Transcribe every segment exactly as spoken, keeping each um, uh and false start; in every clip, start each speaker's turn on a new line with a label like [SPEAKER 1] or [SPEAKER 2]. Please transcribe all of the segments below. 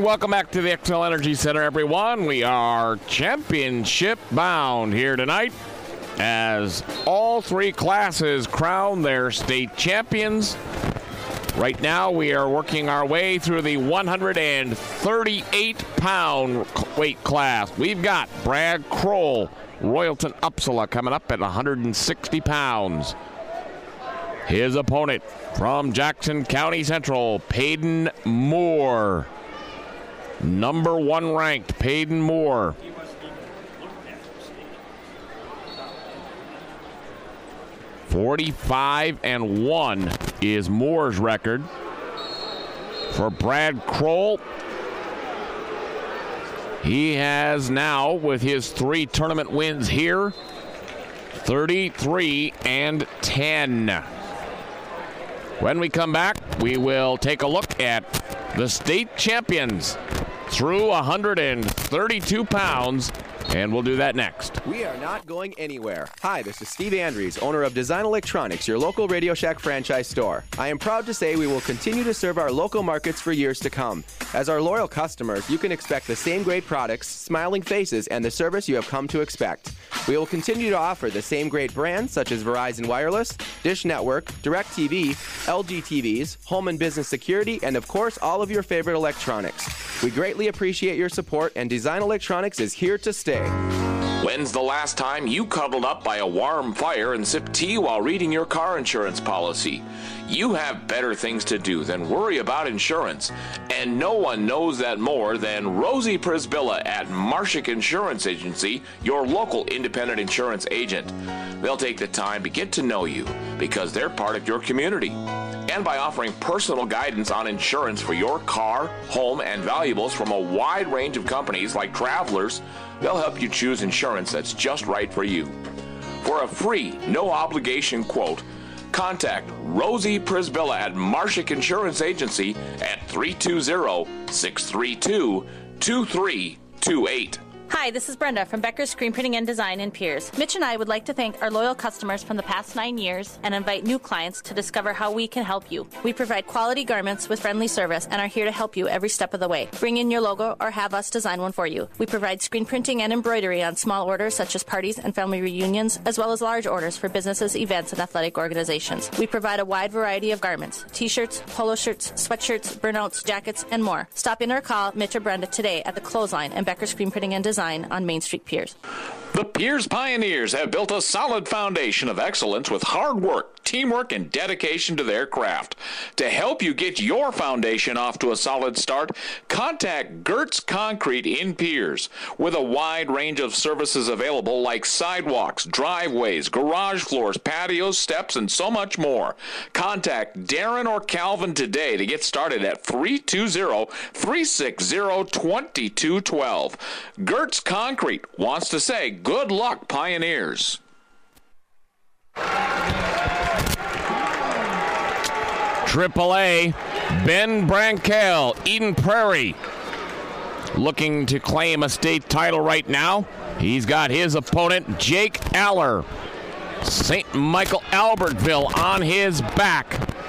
[SPEAKER 1] And welcome back to the Xcel Energy Center, everyone. We are championship bound here tonight as all three classes crown their state champions. Right now, we are working our way through the one hundred thirty-eight pound weight class. We've got Brad Kroll, Royalton Upsala, coming up at one hundred sixty pounds. His opponent from Jackson County Central, Peyton Moore. Number one ranked Peyton Moore. forty-five and one is Moore's record. For Brad Kroll, he has now, with his three tournament wins here, thirty-three and ten. When we come back, we will take a look at the state champions through one hundred thirty-two pounds, and we'll do that next.
[SPEAKER 2] We are not going anywhere. Hi, this is Steve Andrews, owner of Design Electronics, your local Radio Shack franchise store. I am proud to say we will continue to serve our local markets for years to come. As our loyal customers, you can expect the same great products, smiling faces, and the service you have come to expect. We will continue to offer the same great brands such as Verizon Wireless, Dish Network, DirecTV, L G T Vs, Home and Business Security, and of course, all of your favorite electronics. We greatly appreciate your support, and Design Electronics is here to stay.
[SPEAKER 3] When's the last time you cuddled up by a warm fire and sipped tea while reading your car insurance policy? You have better things to do than worry about insurance, and no one knows that more than Rosie Prisbilla at Marshak Insurance Agency, your local independent insurance agent. They'll take the time to get to know you because they're part of your community. And by offering personal guidance on insurance for your car, home, and valuables from a wide range of companies like Travelers, they'll help you choose insurance that's just right for you. For a free, no-obligation quote, contact Rosie Prisbilla at Marshak Insurance Agency at three two zero, six three two, two three two eight.
[SPEAKER 4] Hi, this is Brenda from Becker's Screen Printing and Design in Piers. Mitch and I would like to thank our loyal customers from the past nine years and invite new clients to discover how we can help you. We provide quality garments with friendly service and are here to help you every step of the way. Bring in your logo or have us design one for you. We provide screen printing and embroidery on small orders such as parties and family reunions, as well as large orders for businesses, events, and athletic organizations. We provide a wide variety of garments, t-shirts, polo shirts, sweatshirts, burnouts, jackets, and more. Stop in or call Mitch or Brenda today at the Clothesline and Becker's Screen Printing and Design on Main Street, Piers.
[SPEAKER 3] The Piers Pioneers have built a solid foundation of excellence with hard work, teamwork, and dedication to their craft. To help you get your foundation off to a solid start, contact Gertz Concrete in Piers. With a wide range of services available like sidewalks, driveways, garage floors, patios, steps, and so much more. Contact Darren or Calvin today to get started at three two zero, three six zero, two two one two. Gertz Concrete wants to say good luck, Pioneers.
[SPEAKER 1] Triple A, Ben Brankel, Eden Prairie, looking to claim a state title right now. He's got his opponent, Jake Aller, Saint Michael Albertville, on his back.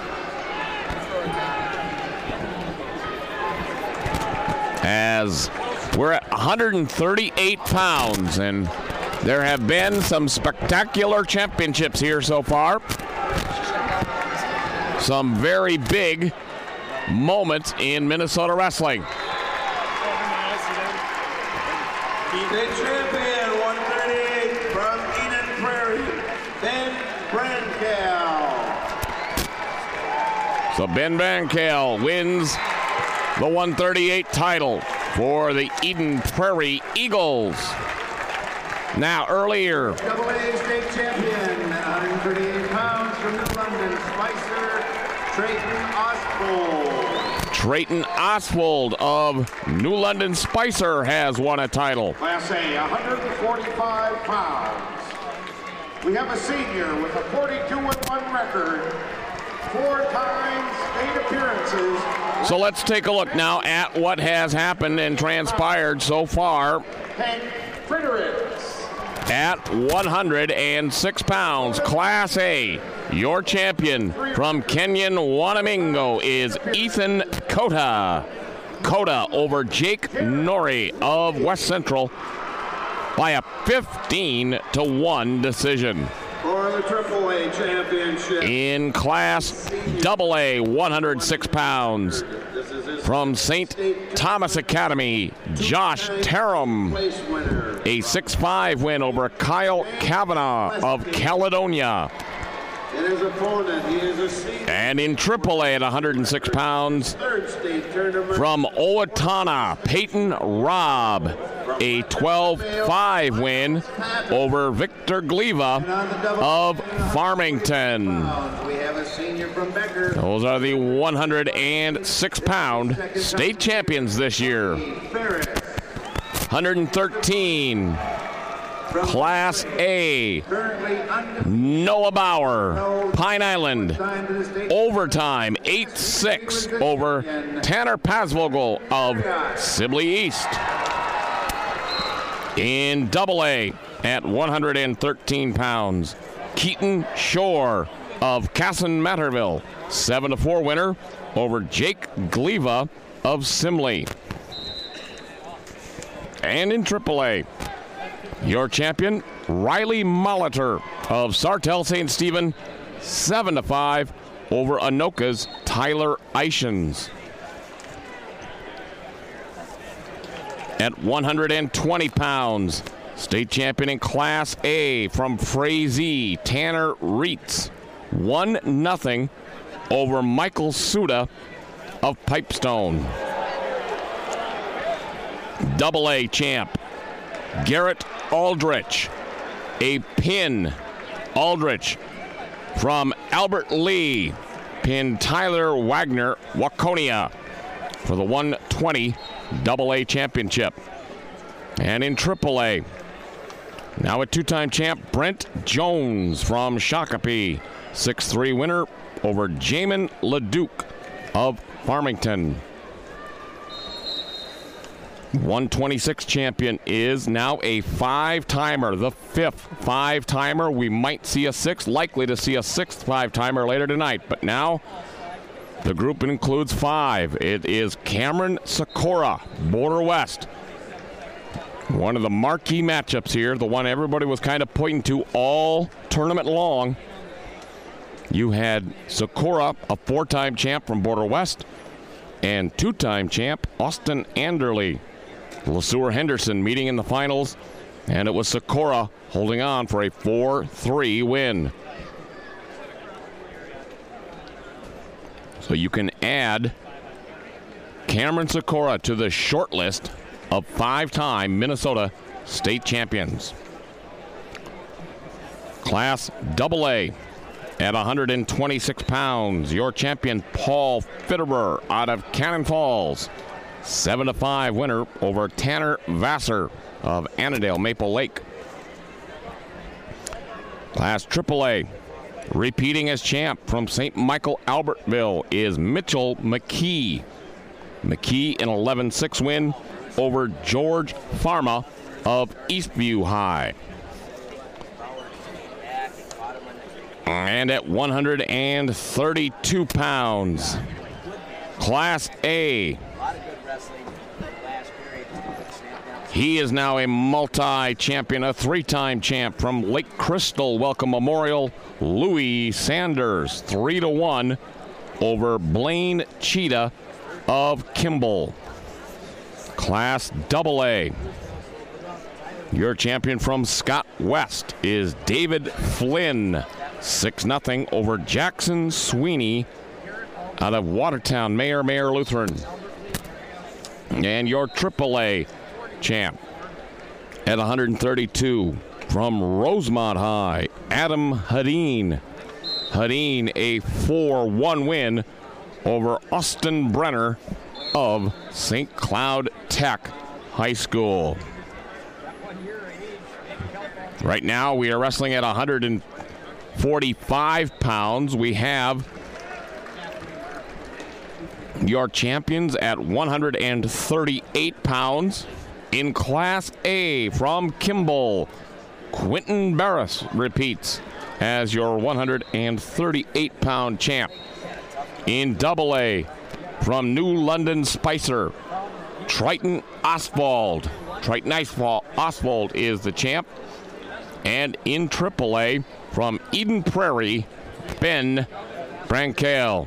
[SPEAKER 1] As we're at one hundred thirty-eight pounds, and there have been some spectacular championships here so far. Some very big moments in Minnesota wrestling.
[SPEAKER 5] The champion, one thirty-eight from Eden Prairie, Ben Brankel.
[SPEAKER 1] So Ben Brankel wins the one thirty-eight title for the Eden Prairie Eagles. Now, earlier,
[SPEAKER 5] Double A state champion, one hundred thirty-eight pounds from New London, Spicer, Trayton Oswald.
[SPEAKER 1] Trayton Oswald of New London Spicer has won a title.
[SPEAKER 5] Class A, one hundred forty-five pounds. We have a senior with a forty-two and one record, four times state appearances.
[SPEAKER 1] So let's take a look now at what has happened and transpired so far.
[SPEAKER 5] Hank Fredericks.
[SPEAKER 1] At one hundred six pounds, Class A, your champion from Kenyon Wanamingo is Ethan Cota. Dakota over Jake Norrie of West Central by a fifteen to one decision.
[SPEAKER 5] For the Triple A Championship.
[SPEAKER 1] In Class Double A, one hundred six pounds. From Saint Thomas Academy, Josh Tarum, a six five win over Kyle Kavanaugh of Caledonia.
[SPEAKER 5] And his opponent, he is a senior.
[SPEAKER 1] And in Triple A at one hundred six pounds, from Owatonna, Peyton Robb, a twelve five win over Victor Gliva of Farmington.
[SPEAKER 5] We have a senior from Becker.
[SPEAKER 1] Those are the one hundred six pound state champions this year. one hundred thirteen. Class A, Noah Bauer, Pine Island, overtime, eight six over Tanner Pasvogel of Sibley East. In Double A, at one hundred thirteen pounds, Keaton Shore of Casson Matterville, seven to four winner over Jake Gliva of Simley. And in Triple A, your champion, Riley Molitor of Sartell Saint Stephen, seven to five over Anoka's Tyler Eichens. At one hundred twenty pounds, state champion in Class A from Frazee, Tanner Reitz, one nothing over Michael Suda of Pipestone. Double A champ, Garrett Aldrich, a pin. Aldrich from Albert Lee, pin Tyler Wagner, Waconia, for the one twenty Double A championship. And in Triple A, now a two-time champ, Brent Jones from Shakopee, six three winner over Jamin LeDuc of Farmington. one twenty-six champion is now a five-timer, the fifth five-timer. We might see a sixth, likely to see a sixth five-timer later tonight. But now the group includes five. It is Cameron Sikora, Border West. One of the marquee matchups here, the one everybody was kind of pointing to all tournament long. You had Sikora, a four-time champ from Border West, and two-time champ Austin Anderley. LeSueur Henderson meeting in the finals, and it was Sikora holding on for a four three win. So you can add Cameron Sikora to the short list of five-time Minnesota state champions. Class Double A at one hundred twenty-six pounds, your champion Paul Fitterer out of Cannon Falls, seven to five winner over Tanner Vassar of Annandale Maple Lake. Class Triple A, repeating as champ from Saint Michael Albertville is Mitchell McKee. McKee an eleven six win over George Pharma of Eastview High. And at one hundred thirty-two pounds, Class A, he is now a multi-champion, a three-time champ from Lake Crystal Welcome Memorial, Louis Sanders, three to one over Blaine Cheetah of Kimball. Class Double A, your champion from Scott West is David Flynn, six nothing over Jackson Sweeney out of Watertown Mayor Mayor Lutheran. And your Triple A champ at one hundred thirty-two from Rosemont High, Adam Hadeen. Hadeen a four one win over Austin Brenner of Saint Cloud Tech High School. Right now we are wrestling at one hundred forty-five pounds. We have your champions at one hundred thirty-eight pounds. In Class A from Kimball, Quentin Barris repeats as your one hundred thirty-eight pound champ. In Double A from New London Spicer, Triton Oswald. Triton Oswald is the champ. And in triple A from Eden Prairie, Ben Brankel.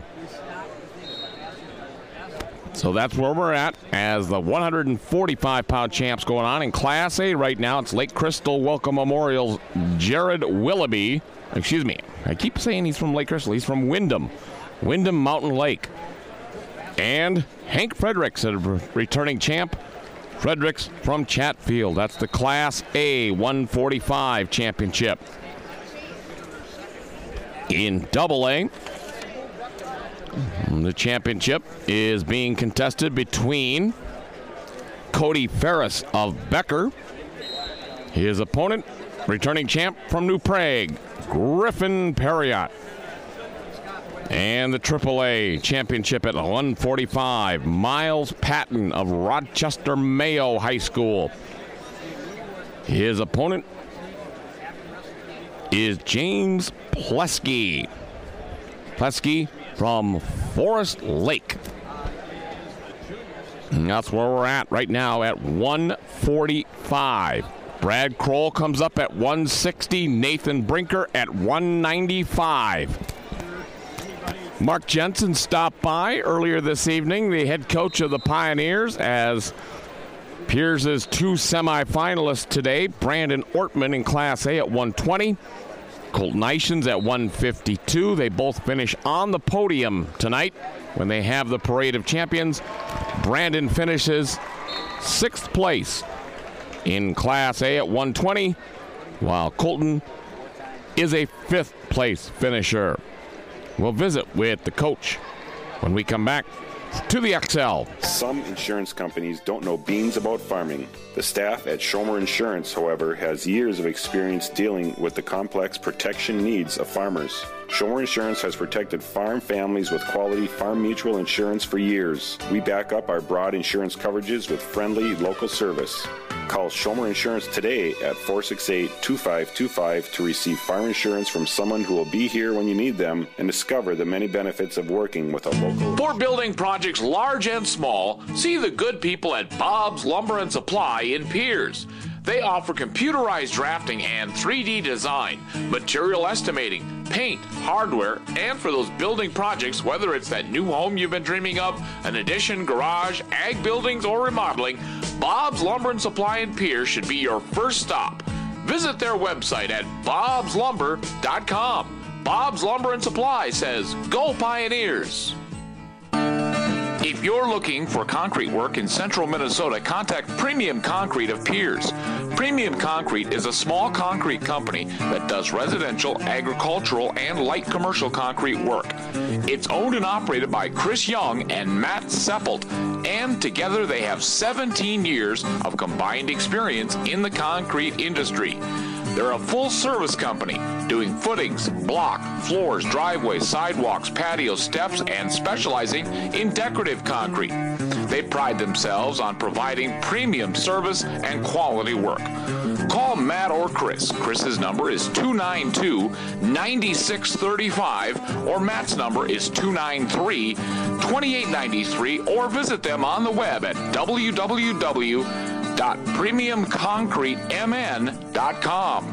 [SPEAKER 1] So that's where we're at as the one forty-five pound champs going on. In Class A right now, it's Lake Crystal Welcome Memorial's Jared Willoughby. Excuse me, I keep saying he's from Lake Crystal. He's from Wyndham, Wyndham Mountain Lake. And Hank Fredericks, a returning champ. Fredericks from Chatfield. That's the Class A one forty-five championship. In double A, the championship is being contested between Cody Ferris of Becker. His opponent, returning champ from New Prague, Griffin Perriott. And the triple A championship at one forty-five, Miles Patton of Rochester Mayo High School. His opponent is James Plesky. Plesky from Forest Lake. And that's where we're at right now at one forty-five. Brad Kroll comes up at one sixty. Nathan Brinker at one ninety-five. Mark Jensen stopped by earlier this evening, the head coach of the Pioneers, as Piers' two semifinalists today, Brandon Ortman in Class A at one twenty. Colton Ishins at one fifty-two. They both finish on the podium tonight when they have the Parade of Champions. Brandon finishes sixth place in Class A at one twenty, while Colton is a fifth place finisher. We'll visit with the coach when we come back to the X L.
[SPEAKER 6] Some insurance companies don't know beans about farming. The staff at Schomer Insurance, however, has years of experience dealing with the complex protection needs of farmers. Schomer Insurance has protected farm families with quality farm mutual insurance for years. We back up our broad insurance coverages with friendly local service. Call Schomer Insurance today at four six eight, two five two five to receive farm insurance from someone who will be here when you need them and discover the many benefits of working with a local.
[SPEAKER 3] For building projects large and small, see the good people at Bob's Lumber and Supply in Piers. They offer computerized drafting and three D design, material estimating, paint, hardware, and for those building projects, whether it's that new home you've been dreaming of, an addition, garage, ag buildings, or remodeling, Bob's Lumber and Supply in Piers should be your first stop. Visit their website at bobs lumber dot com. Bob's Lumber and Supply says, "Go Pioneers!" If you're looking for concrete work in central Minnesota, contact Premium Concrete of Piers. Premium Concrete is a small concrete company that does residential, agricultural, and light commercial concrete work. It's owned and operated by Chris Young and Matt Seppelt, and together they have seventeen years of combined experience in the concrete industry. They're a full-service company doing footings, block, floors, driveways, sidewalks, patios, steps, and specializing in decorative concrete. They pride themselves on providing premium service and quality work. Call Matt or Chris. Chris's number is two nine two, nine six three five, or Matt's number is two nine three, two eight nine three, or visit them on the web at w w w dot premium concrete m n dot com.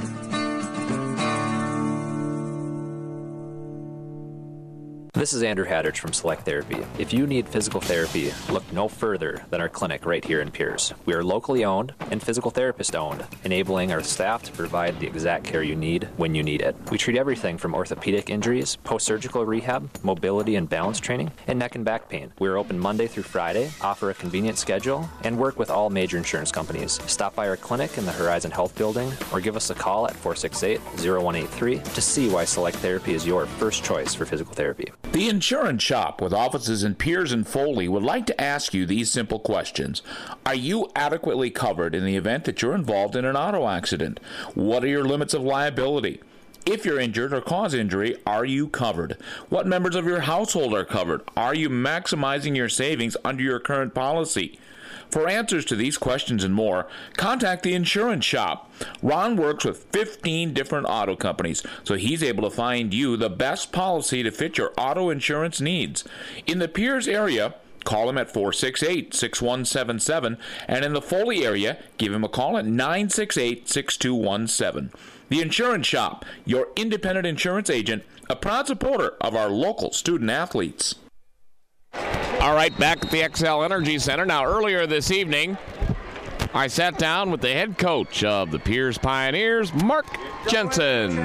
[SPEAKER 7] This is Andrew Haddridge from Select Therapy. If you need physical therapy, look no further than our clinic right here in Piers. We are locally owned and physical therapist owned, enabling our staff to provide the exact care you need when you need it. We treat everything from orthopedic injuries, post-surgical rehab, mobility and balance training, and neck and back pain. We are open Monday through Friday, offer a convenient schedule, and work with all major insurance companies. Stop by our clinic in the Horizon Health Building or give us a call at four six eight, zero one eight three to see why Select Therapy is your first choice for physical therapy.
[SPEAKER 8] The Insurance Shop, with offices in Piers and Foley, would like to ask you these simple questions. Are you adequately covered in the event that you're involved in an auto accident? What are your limits of liability? If you're injured or cause injury, are you covered? What members of your household are covered? Are you maximizing your savings under your current policy? For answers to these questions and more, contact the Insurance Shop. Ron works with fifteen different auto companies, so he's able to find you the best policy to fit your auto insurance needs. In the Piers area, Call him at four six eight, six one seven seven, and in the Foley area, give him a call at nine six eight, six two one seven. The Insurance Shop, your independent insurance agent, a proud supporter of our local student athletes.
[SPEAKER 1] All right, back at the X L Energy Center. Now, earlier this evening, I sat down with the head coach of the Pierce Pioneers, Mark Jensen.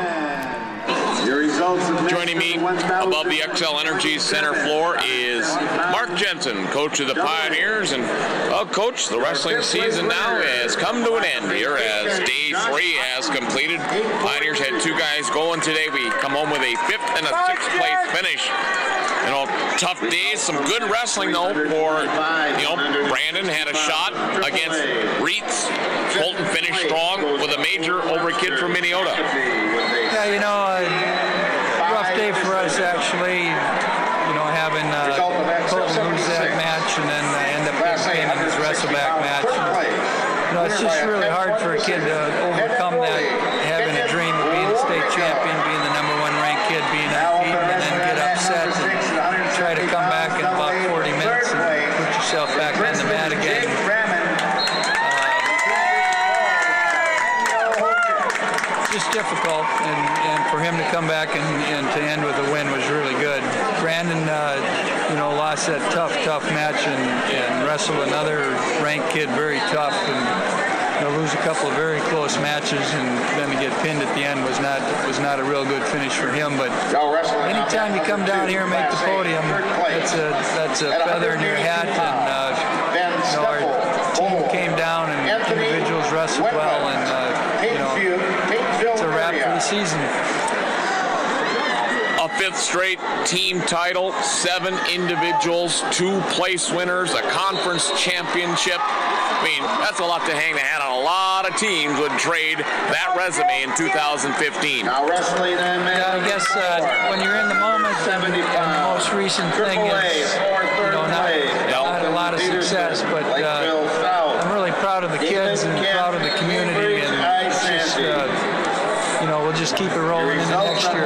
[SPEAKER 3] Joining me above the X L Energy Center floor is Mark Jensen, coach of the Pioneers. And, well, Coach, the wrestling season now has come to an end here as day three has completed. Pioneers had two guys going today. We come home with a fifth and a sixth place finish. You know, tough days, some good wrestling, though, for, you know, Brandon had a shot against Reitz. Colton finished strong with a major over a kid from Minneota.
[SPEAKER 9] Yeah, you know, uh, rough day for us, actually, you know, having uh, Colton lose that match and then uh, end up getting him in his wrestleback match. You know, it's just really hard for a kid to overcome that, having a dream of being the state champion, being the number one ranked kid, being unbeaten, and then get upset and try to come back in about forty minutes and put yourself back on the mat again. Just difficult, and, and for him to come back and, and to end with a win was really good. Brandon, uh, you know, lost that tough, tough match and, and wrestled another ranked kid very tough, and you know, lose a couple of very close matches, and then to get pinned at the end was not was not a real good finish for him. But anytime you come down here and make the podium, that's a that's a feather in your hat, and uh, you know, our team came down and individuals wrestled well, and uh, you know. It's a wrap for the season.
[SPEAKER 3] A fifth straight team title, seven individuals, two place winners, a conference championship. I mean, that's a lot to hang the hat on. A lot of teams would trade that resume in two thousand fifteen.
[SPEAKER 9] Yeah, I guess uh, when you're in the moment, and, and the most recent thing is, you know, not, not a lot of success, but uh, I'm really proud of the kids and proud of the community, and it's just, uh, you know, we'll just keep it rolling into next year.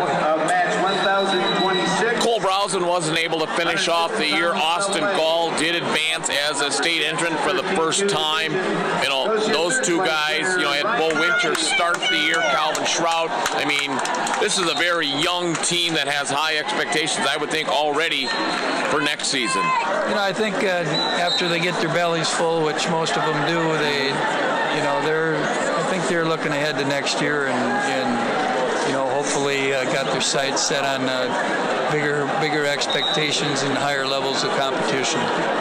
[SPEAKER 3] Cole Browson wasn't able to finish off the year. Austin Gall did advance as a state entrant for the first time. You know, those two guys, you know, had Bo Winter start the year, Calvin Shroud. I mean, this is a very young team that has high expectations, I would think, already for next season.
[SPEAKER 9] You know, I think uh, after they get their bellies full, which most of them do, they, you know, they're, I think they're looking ahead to next year, and, and you know, hopefully uh, got their sights set on uh, bigger, bigger expectations and higher levels of competition.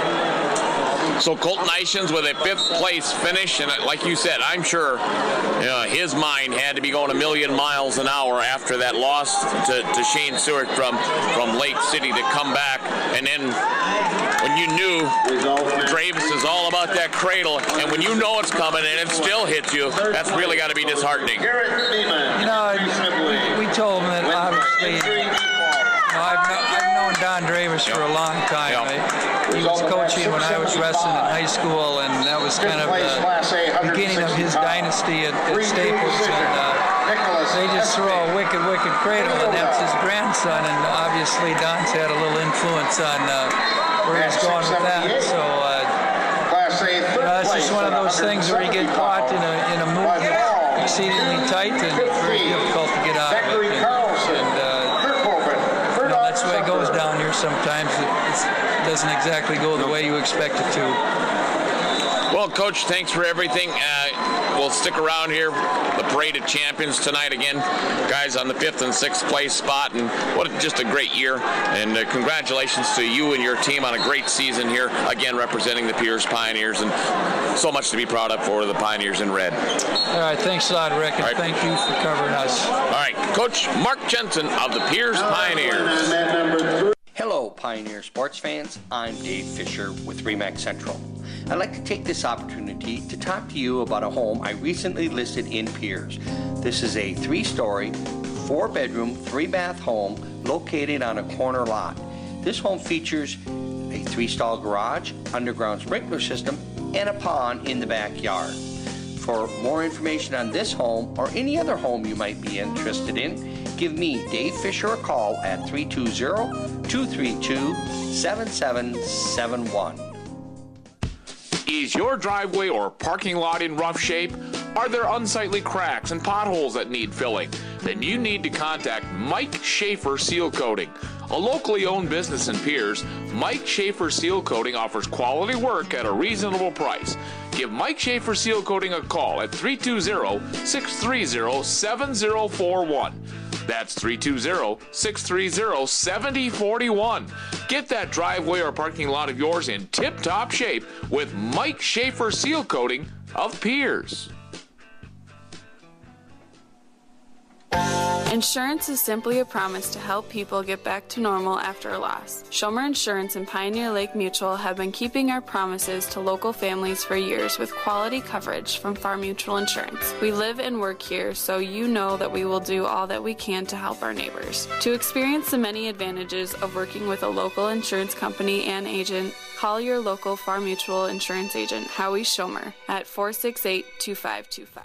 [SPEAKER 3] So Colton Ishins with a fifth place finish, and like you said, I'm sure you know, his mind had to be going a million miles an hour after that loss to, to Shane Stewart from, from Lake City to come back. And then when you knew Dravis is all about that cradle, and when you know it's coming and it still hits you, that's really got to be disheartening.
[SPEAKER 9] You know, we, we told him that obviously, you know, I've, no, I've known Don Dravis for a long time. I, he was coaching when I was wrestling in high school, and that was kind of the beginning of his dynasty at, at Staples. And uh, they just throw a wicked, wicked cradle, and that's his grandson. And obviously, Don's had a little influence on uh, where he's going with that. So uh, you know, it's just one of those things where you get caught in a in a move that's exceedingly tight and very difficult to get out of it. And, and uh, that's the way it goes down here sometimes. It doesn't exactly go the way you expect it to.
[SPEAKER 3] Well, Coach, thanks for everything. Uh, we'll stick around here. The Parade of Champions tonight again. Guys on the fifth and sixth place spot, and what a, just a great year. And uh, congratulations to you and your team on a great season here, again representing the Pierce Pioneers, and so much to be proud of for the Pioneers in red.
[SPEAKER 9] All right, thanks a lot, Rick, and right. Thank you for covering us.
[SPEAKER 3] All right, Coach Mark Jensen of the Pierce Pioneers.
[SPEAKER 10] Hello, Pioneer sports fans. I'm Dave Fisher with RE/MAX Central. I'd like to take this opportunity to talk to you about a home I recently listed in Pierce. This is a three-story, four-bedroom, three-bath home located on a corner lot. This home features a three-stall garage, underground sprinkler system, and a pond in the backyard. For more information on this home or any other home you might be interested in, Give me, Dave Fisher, a call at three two zero, two three two, seven seven seven one.
[SPEAKER 3] Is your driveway or parking lot in rough shape? Are there unsightly cracks and potholes that need filling? Then you need to contact Mike Schaefer Seal Coating. A locally owned business in Pierce, Mike Schaefer Seal Coating offers quality work at a reasonable price. Give Mike Schaefer Seal Coating a call at three two zero, six three zero, seven zero four one. That's three two zero, six three zero, seven zero four one. Get that driveway or parking lot of yours in tip-top shape with Mike Schaefer Seal Coating of Pierce.
[SPEAKER 11] Insurance is simply a promise to help people get back to normal after a loss. Schomer Insurance and Pioneer Lake Mutual have been keeping our promises to local families for years with quality coverage from Farm Mutual Insurance. We live and work here, so you know that we will do all that we can to help our neighbors. To experience the many advantages of working with a local insurance company and agent, call your local Farm Mutual Insurance agent, Howie Schomer, at four six eight, two five two five.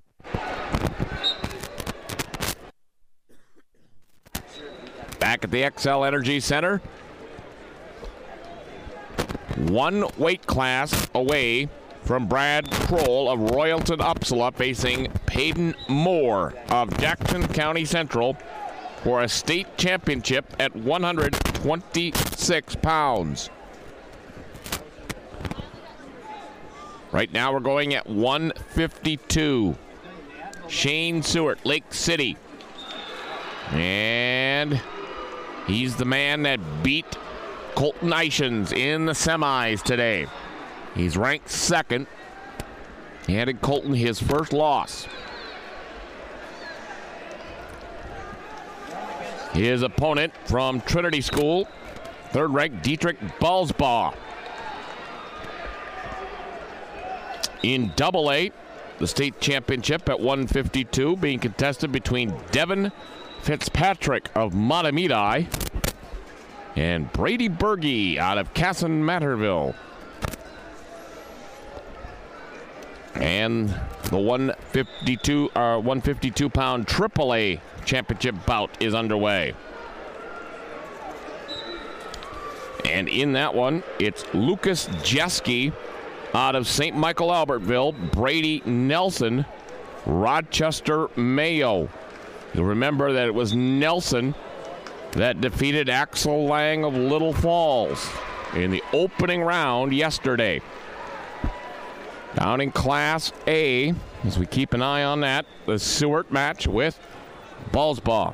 [SPEAKER 1] Back at the X L Energy Center, one weight class away from Brad Kroll of Royalton Upsala facing Peyton Moore of Jackson County Central for a state championship at one hundred twenty-six pounds. Right now we're going at one fifty-two. Shane Seward, Lake City. And he's the man that beat Colton Ishans in the semis today. He's ranked second. He handed Colton his first loss. His opponent from Trinity School, third-ranked Dietrich Balsbaugh. In Double A, the state championship at one fifty-two being contested between Devin Fitzpatrick of Matamidi and Brady Berge out of Casson Matterville. And the one fifty-two, uh, one fifty-two pound triple A championship bout is underway. And in that one, it's Lucas Jeske out of Saint Michael Albertville, Brady Nelson, Rochester Mayo. You'll remember that it was Nelson that defeated Axel Lang of Little Falls in the opening round yesterday. Down in Class A, as we keep an eye on that, the Seward match with Balsbaugh.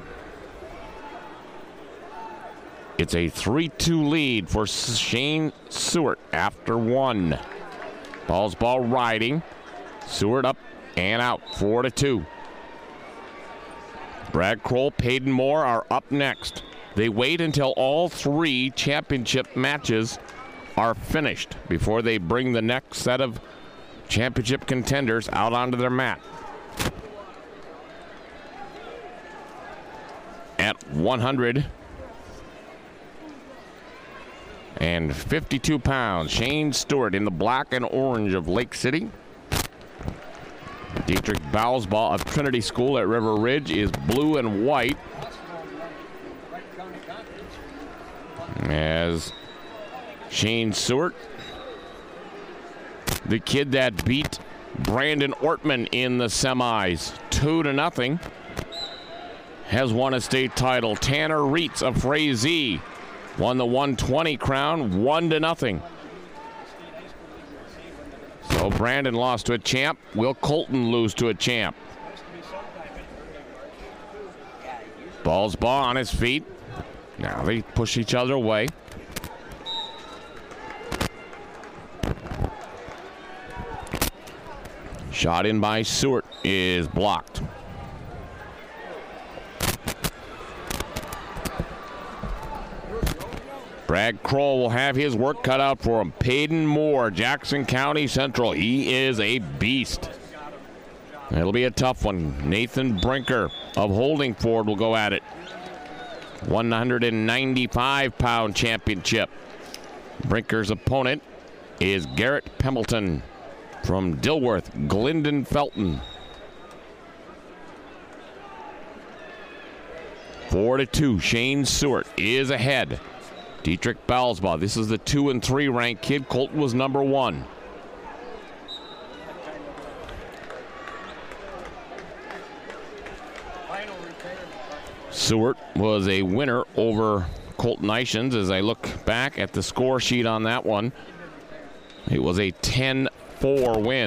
[SPEAKER 1] It's a three two lead for Shane Seward after one. Balsbaugh riding. Seward up and out, four to two. Brad Kroll, Peyton Moore are up next. They wait until all three championship matches are finished before they bring the next set of championship contenders out onto their mat. At one hundred fifty-two pounds, Shane Stewart in the black and orange of Lake City. Dietrich Balsbaugh of Trinity School at River Ridge is blue and white. As Shane Stewart, the kid that beat Brandon Ortman in the semis, two to nothing, has won a state title. Tanner Reitz of Frazee won the one twenty crown, one to nothing. So Brandon lost to a champ. Will Colton lose to a champ? Balsbaugh on his feet. Now they push each other away. Shot in by Seward is blocked. Brad Kroll will have his work cut out for him. Peyton Moore, Jackson County Central. He is a beast. It'll be a tough one. Nathan Brinker of Holdingford will go at it. one ninety-five pound championship. Brinker's opponent is Garrett Pembleton from Dilworth, Glendon Felton. Four to two. Shane Seward is ahead. Dietrich Balsbaugh. This is the two and three ranked kid. Colton was number one. Seward was a winner over Colton Ishans. As I look back at the score sheet on that one, it was a ten four win.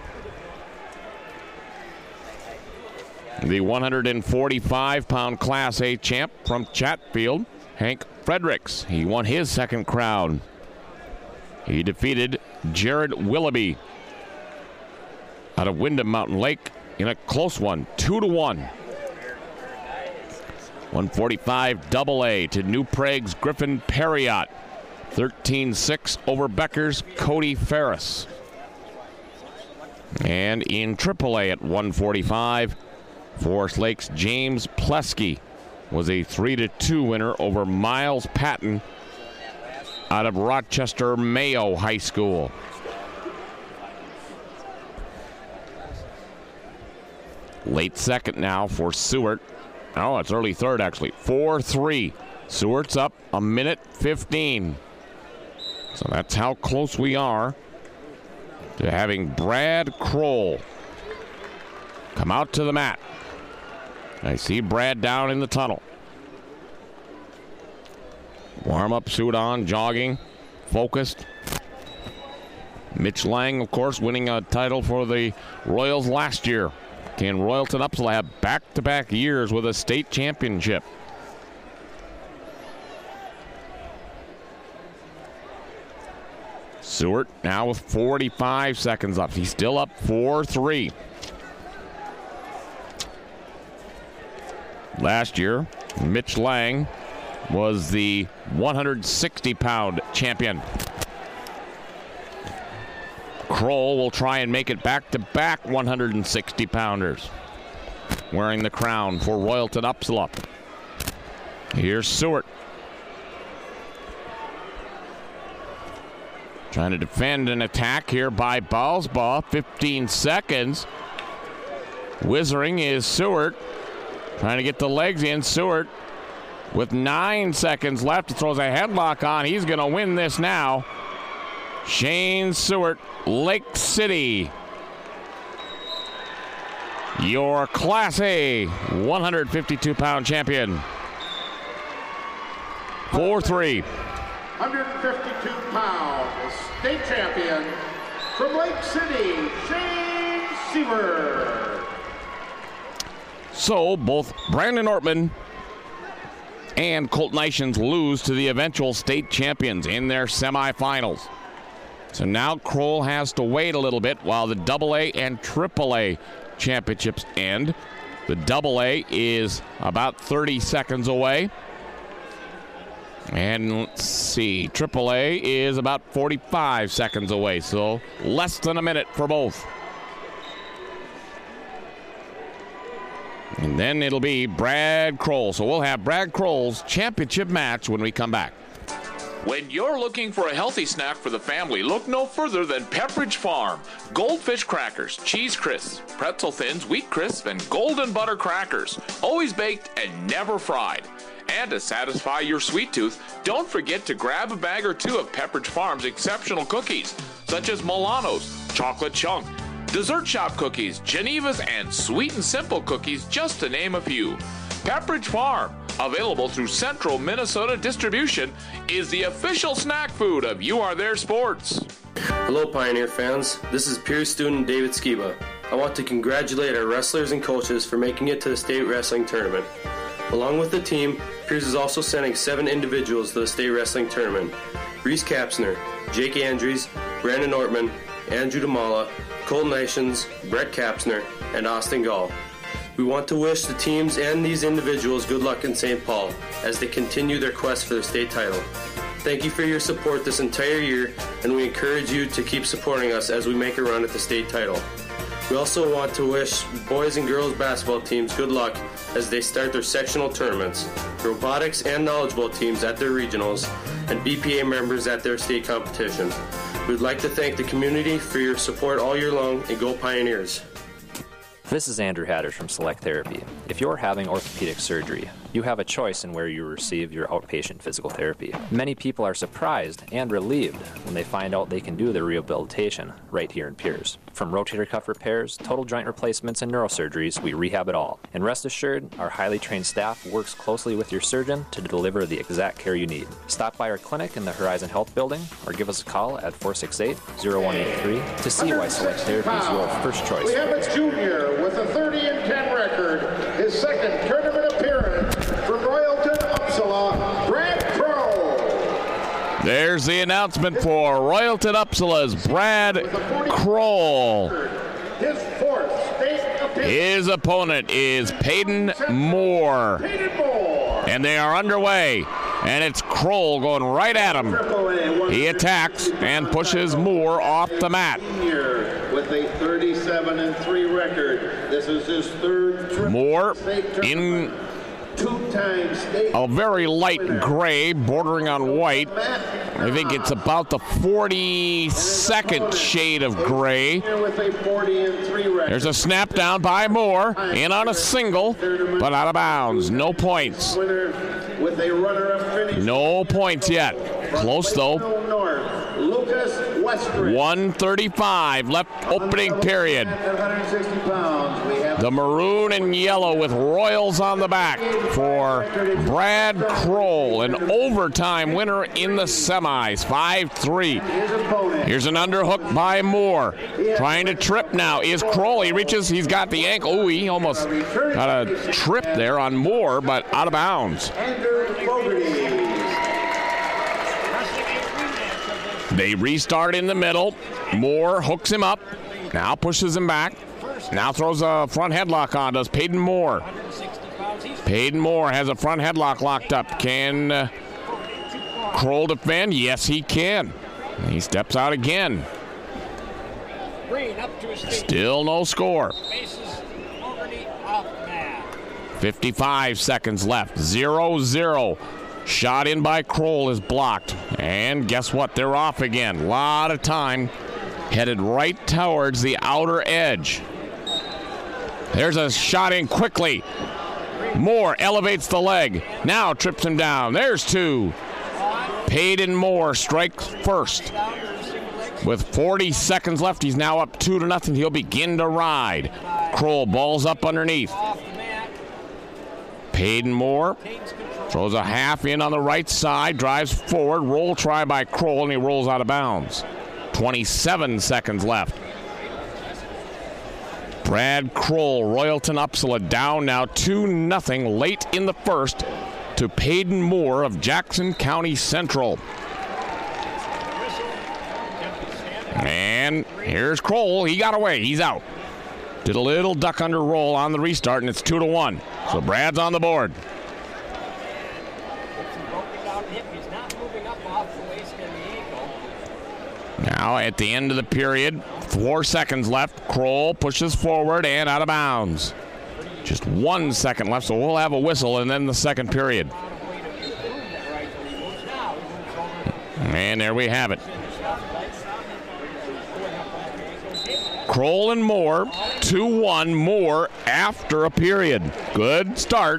[SPEAKER 1] The one forty-five pound Class A champ from Chatfield, Hank Fredericks. He won his second crown. He defeated Jared Willoughby out of Wyndham Mountain Lake in a close one, two to one. one forty-five double A to New Prague's Griffin Perriott. thirteen six over Becker's Cody Ferris. And in triple A at one forty-five, Forest Lake's James Plesky was a three to two winner over Miles Patton out of Rochester Mayo High School. Late second now for Seward. Oh, it's early third, actually. four three. Seward's up a minute fifteen. So that's how close we are to having Brad Kroll come out to the mat. I see Brad down in the tunnel. Warm-up suit on, jogging, focused. Mitch Lang, of course, winning a title for the Royals last year. Can Royalton Upsala have back-to-back years with a state championship? Seward now with forty-five seconds up. He's still up four three. Last year, Mitch Lang was the one sixty pound champion. Kroll will try and make it back-to-back one sixty pounders, wearing the crown for Royalton Upsala. Here's Seward. Trying to defend an attack here by Balsbaugh. fifteen seconds. Whizzering is Seward. Trying to get the legs in. Seward with nine seconds left. Throws a headlock on. He's going to win this now. Shane Seward, Lake City. Your Class A one fifty-two pound champion. four three.
[SPEAKER 5] one fifty-two pound state champion from Lake City, Shane Seward.
[SPEAKER 1] So both Brandon Ortman and Colton Ishans lose to the eventual state champions in their semifinals. So now Kroll has to wait a little bit while the double A and triple A championships end. The double A is about thirty seconds away. And let's see, triple A is about forty-five seconds away, so less than a minute for both. And then it'll be Brad Kroll. So we'll have Brad Kroll's championship match when we come back.
[SPEAKER 3] When you're looking for a healthy snack for the family, look no further than Pepperidge Farm. Goldfish crackers, cheese crisps, pretzel thins, wheat crisps, and golden butter crackers. Always baked and never fried. And to satisfy your sweet tooth, don't forget to grab a bag or two of Pepperidge Farm's exceptional cookies, such as Milano's, Chocolate Chunk, Dessert Shop cookies, Genevas, and Sweet and Simple cookies, just to name a few. Pepperidge Farm, available through Central Minnesota Distribution, is the official snack food of You Are There Sports.
[SPEAKER 12] Hello, Pioneer fans. This is Pierce student David Skiba. I want to congratulate our wrestlers and coaches for making it to the state wrestling tournament. Along with the team, Pierce is also sending seven individuals to the state wrestling tournament. Reese Kapsner, Jake Andrews, Brandon Ortman, Andrew Damala, Colton Ishans, Brett Kapsner, and Austin Gall. We want to wish the teams and these individuals good luck in Saint Paul as they continue their quest for the state title. Thank you for your support this entire year, and we encourage you to keep supporting us as we make a run at the state title. We also want to wish boys and girls basketball teams good luck as they start their sectional tournaments, robotics and knowledgeable teams at their regionals, and B P A members at their state competition. We'd like to thank the community for your support all year long, and go Pioneers.
[SPEAKER 7] This is Andrew Hadders from Select Therapy. If you're having orthopedic surgery, you have a choice in where you receive your outpatient physical therapy. Many people are surprised and relieved when they find out they can do their rehabilitation right here in Piers. From rotator cuff repairs, total joint replacements, and neurosurgeries, we rehab it all. And rest assured, our highly trained staff works closely with your surgeon to deliver the exact care you need. Stop by our clinic in the Horizon Health Building or give us a call at four six eight, zero one eight three to see why Select Therapy is your first choice.
[SPEAKER 5] We have a junior with a thirty and ten record, his second tournament appearance from Royalton, Uppsala, Brad Kroll.
[SPEAKER 1] There's the announcement for Royalton Uppsala's Brad Kroll.
[SPEAKER 5] His fourth state appearance.
[SPEAKER 1] His opponent is Peyton Moore.
[SPEAKER 5] Peyton Moore.
[SPEAKER 1] And they are underway. And it's Kroll going right at him. He attacks and pushes Moore off the mat.
[SPEAKER 5] With a thirty-seven and three record. This is his third
[SPEAKER 1] Moore in a very light gray, bordering on white. I think it's about the forty-second shade of gray. There's a snap down by Moore, in on a single, but out of bounds. No points. No points yet. Close though. one thirty-five left opening period. The maroon and yellow with Royals on the back for Brad Kroll, an overtime winner in the semis, five three. Here's an underhook by Moore. Trying to trip now is Kroll. He reaches, he's got the ankle. Oh, he almost got a trip there on Moore, but out of bounds. They restart in the middle. Moore hooks him up. Now pushes him back. Now throws a front headlock on. Does Peyton Moore. Peyton Moore has a front headlock locked up. Can uh, Kroll defend? Yes, he can. He steps out again. Still no score. fifty-five seconds left. zero zero. Shot in by Kroll is blocked. And guess what? They're off again. A lot of time headed right towards the outer edge. There's a shot in quickly. Moore elevates the leg. Now trips him down. There's two. Peyton Moore strikes first. With forty seconds left, he's now up two to nothing. He'll begin to ride. Kroll balls up underneath. Peyton Moore throws a half in on the right side, drives forward, roll try by Kroll, and he rolls out of bounds. twenty-seven seconds left. Brad Kroll, Royalton Uppsala down now two nothing late in the first to Peyton Moore of Jackson County Central. And here's Kroll. He got away. He's out. Did a little duck under roll on the restart, and it's two to one. So Brad's on the board. Now at the end of the period, four seconds left. Kroll pushes forward and out of bounds. Just one second left, so we'll have a whistle and then the second period. And there we have it. Kroll and Moore, two one. Moore after a period. Good start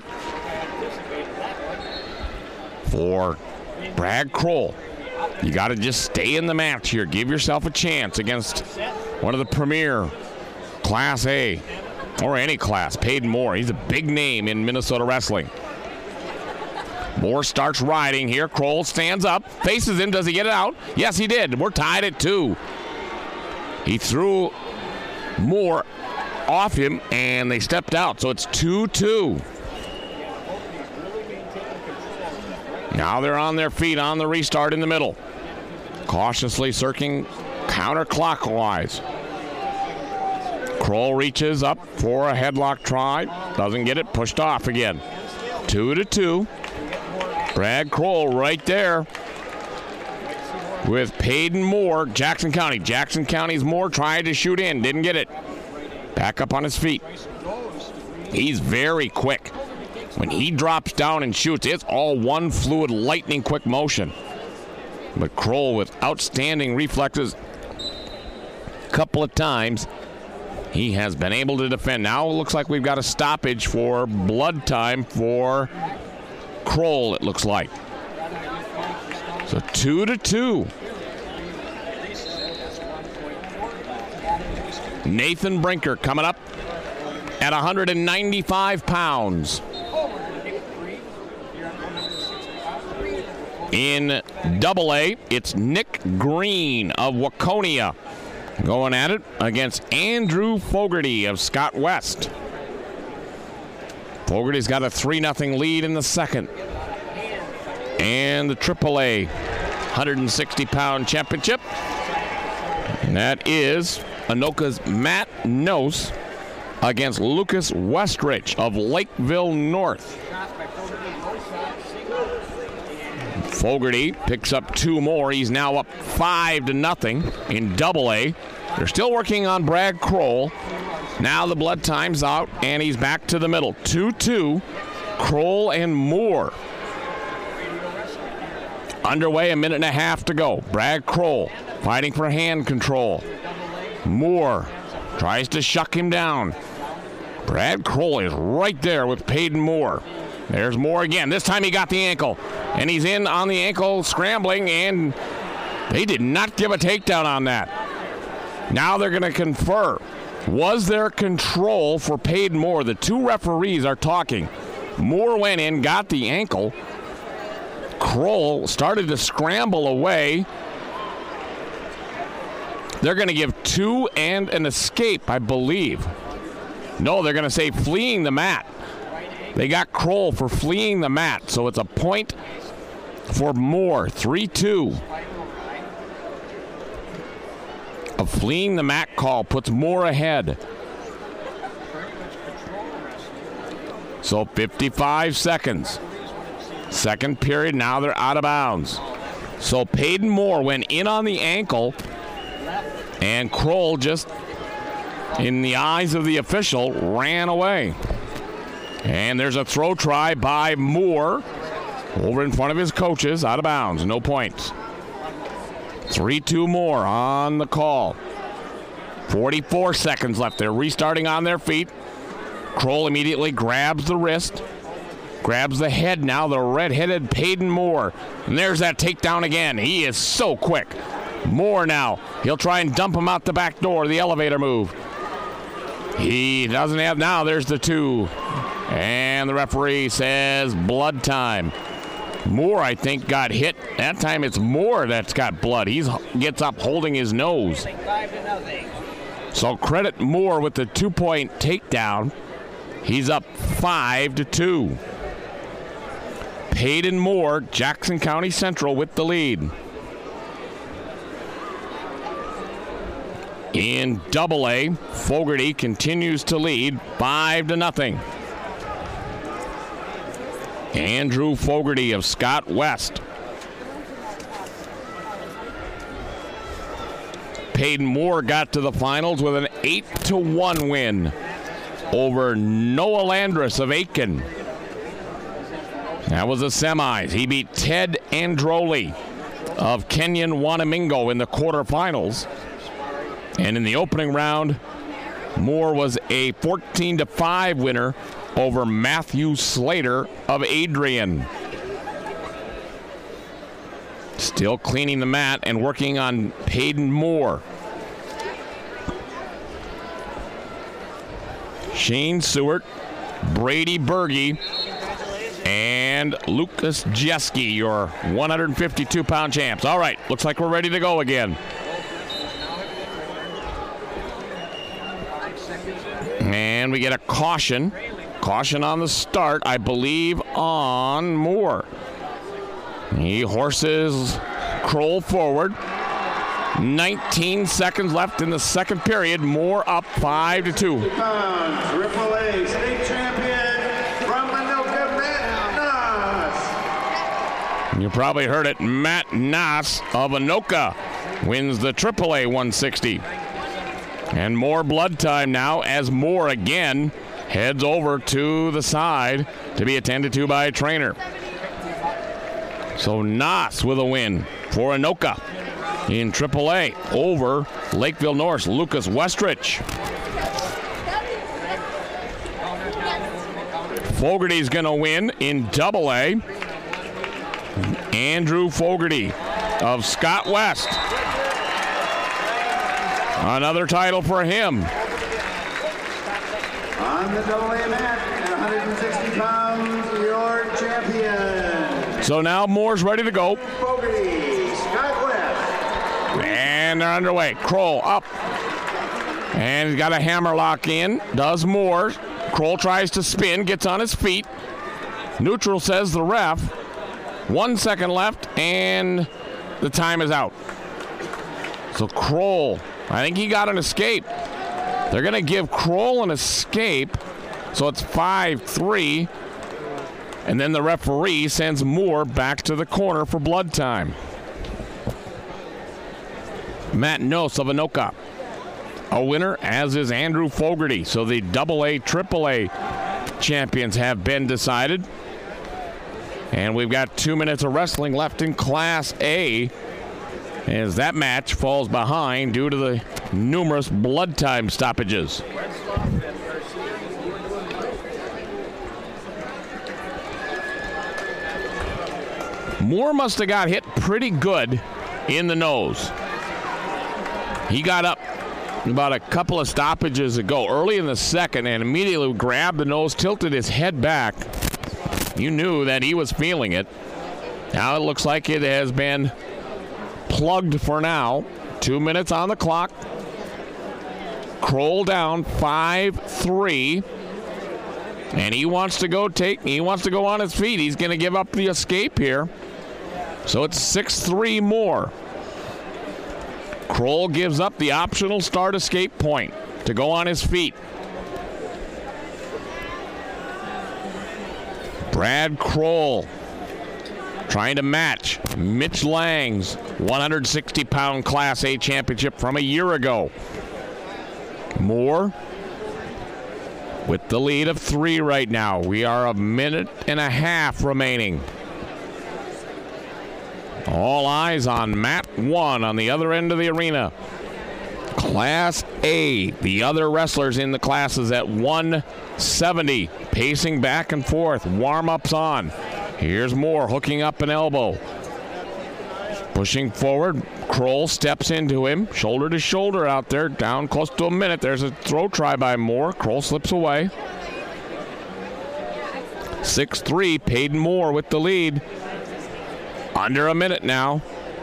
[SPEAKER 1] for Brad Kroll. You got to just stay in the match here. Give yourself a chance against one of the premier Class A, or any class, Peyton Moore. He's a big name in Minnesota wrestling. Moore starts riding here. Kroll stands up, faces him. Does he get it out? Yes, he did. We're tied at two. He threw Moore off him, and they stepped out, so it's two two. Now they're on their feet on the restart in the middle. Cautiously circling counterclockwise. Kroll reaches up for a headlock try. Doesn't get it. Pushed off again. Two to two. Brad Kroll right there with Peyton Moore, Jackson County. Jackson County's Moore trying to shoot in. Didn't get it. Back up on his feet. He's very quick. When he drops down and shoots, it's all one fluid, lightning quick motion. But Kroll with outstanding reflexes a couple of times He has been able to defend. Now it looks like we've got a stoppage for blood time for Kroll, it looks like. So two to two. Nathan Brinker coming up at one hundred ninety-five pounds. In double A, it's Nick Green of Waconia going at it against Andrew Fogarty of Scott West. Fogarty's got a three nothing lead in the second. And the triple A one hundred sixty pound championship. And that is Anoka's Matt Nose against Lucas Westrich of Lakeville North. Fogarty picks up two more. He's now up five to nothing in double A. They're still working on Brad Kroll. Now the blood time's out, and he's back to the middle. two two, Kroll and Moore. Underway, a minute and a half to go. Brad Kroll fighting for hand control. Moore tries to shuck him down. Brad Kroll is right there with Peyton Moore. There's Moore again. This time he got the ankle. And he's in on the ankle, scrambling, and they did not give a takedown on that. Now they're going to confer. Was there control for Peyton Moore? The two referees are talking. Moore went in, got the ankle. Kroll started to scramble away. They're going to give two and an escape, I believe. No, they're going to say fleeing the mat. They got Kroll for fleeing the mat, so it's a point for Moore. three two. A fleeing the mat call puts Moore ahead. So fifty-five seconds. Second period, now they're out of bounds. So Peyton Moore went in on the ankle, and Kroll just, in the eyes of the official, ran away. And there's a throw try by Moore over in front of his coaches, out of bounds, no points. three two Moore on the call. forty-four seconds left. They're restarting on their feet. Kroll immediately grabs the wrist, grabs the head now, the red-headed Peyton Moore. And there's that takedown again. He is so quick. Moore now, he'll try and dump him out the back door, the elevator move. He doesn't have, now there's the two. And the referee says blood time. Moore, I think, got hit. That time it's Moore that's got blood. He gets up holding his nose. So credit Moore with the two-point takedown. He's up five to two. Peyton Moore, Jackson County Central with the lead. In double A, Fogarty continues to lead five to nothing. Andrew Fogarty of Scott West. Peyton Moore got to the finals with an eight to one win over Noah Landris of Aitkin. That was the semis. He beat Ted Androli of Kenyon Wanamingo in the quarterfinals. And in the opening round, Moore was a fourteen to five winner over Matthew Slater of Adrian. Still cleaning the mat and working on Peyton Moore. Shane Seward, Brady Berge, and Lucas Jeske, your one hundred fifty-two pound champs. All right, looks like we're ready to go again. And we get a caution. Caution on the start, I believe, on Moore. He horses Kroll forward. nineteen seconds left in the second period. Moore up five to two.
[SPEAKER 5] Triple A state champion from Anoka, Matt Noss.
[SPEAKER 1] You probably heard it. Matt Noss of Anoka wins the Triple A one sixty. And more blood time now as Moore again heads over to the side to be attended to by a trainer. So Noss with a win for Anoka in Triple A over Lakeville North, Lucas Westrich. Fogarty's going to win in double A. Andrew Fogarty of Scott West. Another title for him.
[SPEAKER 5] On the double A mat at one hundred sixty pounds, your champion.
[SPEAKER 1] So now Moore's ready to go.
[SPEAKER 5] Fogarty, Scott West.
[SPEAKER 1] And they're underway. Kroll up. And he's got a hammerlock in. Does Moore. Kroll tries to spin, gets on his feet. Neutral, says the ref. One second left, and the time is out. So Kroll, I think he got an escape. They're going to give Kroll an escape, so it's five three. And then the referee sends Moore back to the corner for blood time. Matt Nose of Anoka, a winner, as is Andrew Fogarty. So the double A, triple A champions have been decided. And we've got two minutes of wrestling left in Class A as that match falls behind due to the numerous blood time stoppages. Moore must have got hit pretty good in the nose. He got up about a couple of stoppages ago, early in the second, and immediately grabbed the nose, tilted his head back. You knew that he was feeling it. Now it looks like it has been plugged for now. Two minutes on the clock. Kroll down five three. And he wants to go take, he wants to go on his feet. He's going to give up the escape here. So it's six three more. Kroll gives up the optional start escape point to go on his feet. Brad Kroll trying to match Mitch Lang's one hundred sixty pound Class A championship from a year ago. Moore with the lead of three right now. We are a minute and a half remaining. All eyes on mat one on the other end of the arena. Class A, the other wrestlers in the classes at one seventy, pacing back and forth, warm-ups on. Here's Moore hooking up an elbow. Pushing forward, Kroll steps into him, shoulder to shoulder out there, down close to a minute. There's a throw try by Moore. Kroll slips away. six three, Peyton Moore with the lead. Under a minute now.